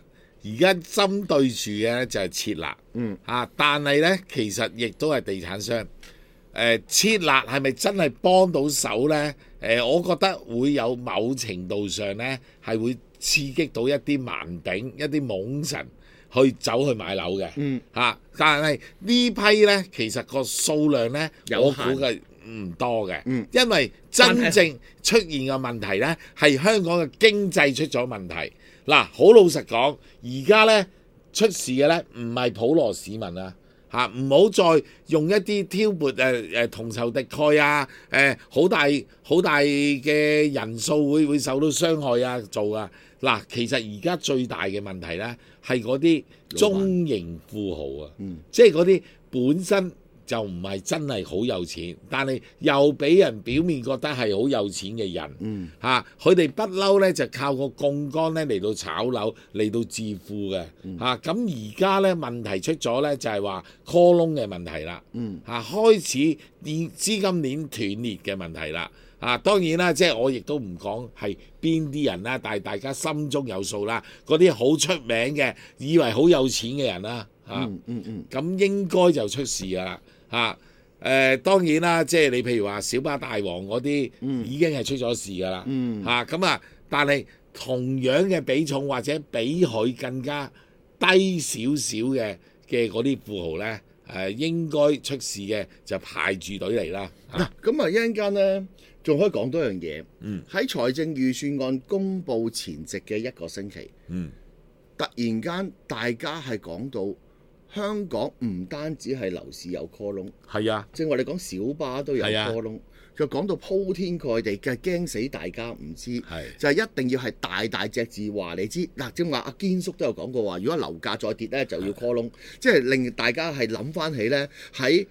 而家針對住嘅就係設立，但係呢，其實亦都係地產商。設立係咪真係幫到手呢？我覺得會有某程度上呢，係會刺激到一啲盲餅、一啲懵神去走去買樓嘅。但係呢批呢，其實個數量呢，我估計唔多嘅。因為真正出現嘅問題呢，係香港嘅經濟出咗問題。嗱，好老實講，而家呢出事嘅呢，唔係普羅市民啊。唔好再用一啲挑撥同仇敵愾啊！好大嘅人數會受到傷害啊！做啊！嗱，其實而家最大嘅問題呢，係嗰啲中型富豪啊，即係嗰啲本身就唔係真係好有錢，但係又俾人表面覺得係好有錢嘅人。佢哋不嬲呢，就靠個槓桿呢嚟到炒樓嚟到致富嘅。咁而家呢，問題出咗呢，就係話 call 窿嘅問題啦。開始資金鏈斷裂嘅問題啦。當然啦，即係我亦都唔講係邊啲人啦，但係大家心中有數啦。嗰啲好出名嘅，以為好有錢嘅人啦，咁應該就出事㗎啦。當然啦，即係你譬如話小巴大王嗰啲，已經係出咗事㗎啦。但係同樣嘅比重或者比佢更加低少少嘅嗰啲富豪呢，應該出事嘅就排住隊嚟啦。 咁一陣間呢，仲可以講多樣嘢。喺財政預算案公佈前夕嘅一個星期，突然間大家係講到香港唔單止係樓市有 call 窿，係啊，正話你講小巴都有 call 窿，就講到鋪天蓋地嘅，驚死大家唔知，就係一定要係大大隻字話你知。嗱，正話阿堅叔都有講過話，如果樓價再跌呢，就要 call 窿，即係令大家係諗翻起呢，喺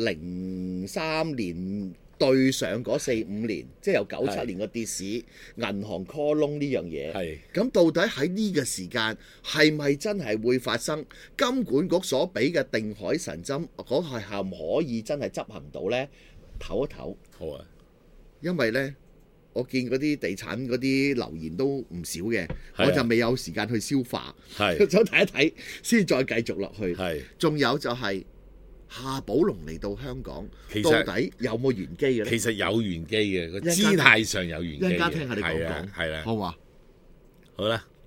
03年。對上嗰4-5年，即係由97年個跌市，銀行 call 窿呢樣嘢。咁到底喺呢個時間係咪真係會發生？金管局所俾嘅定海神針嗰係唔可以真係執行到呢？唞一唞。好啊，因為呢，我見嗰啲地產嗰啲留言都唔少嘅，我就未有時間去消化，想睇一睇先再繼續落去。仲有就係。夏寶龍嚟到香港，到底有冇玄機嘅咧？ 其實有玄機嘅，個姿態上有玄機嘅。 一陣間聽下你講講， 係啦， 好嘛？ 好啦。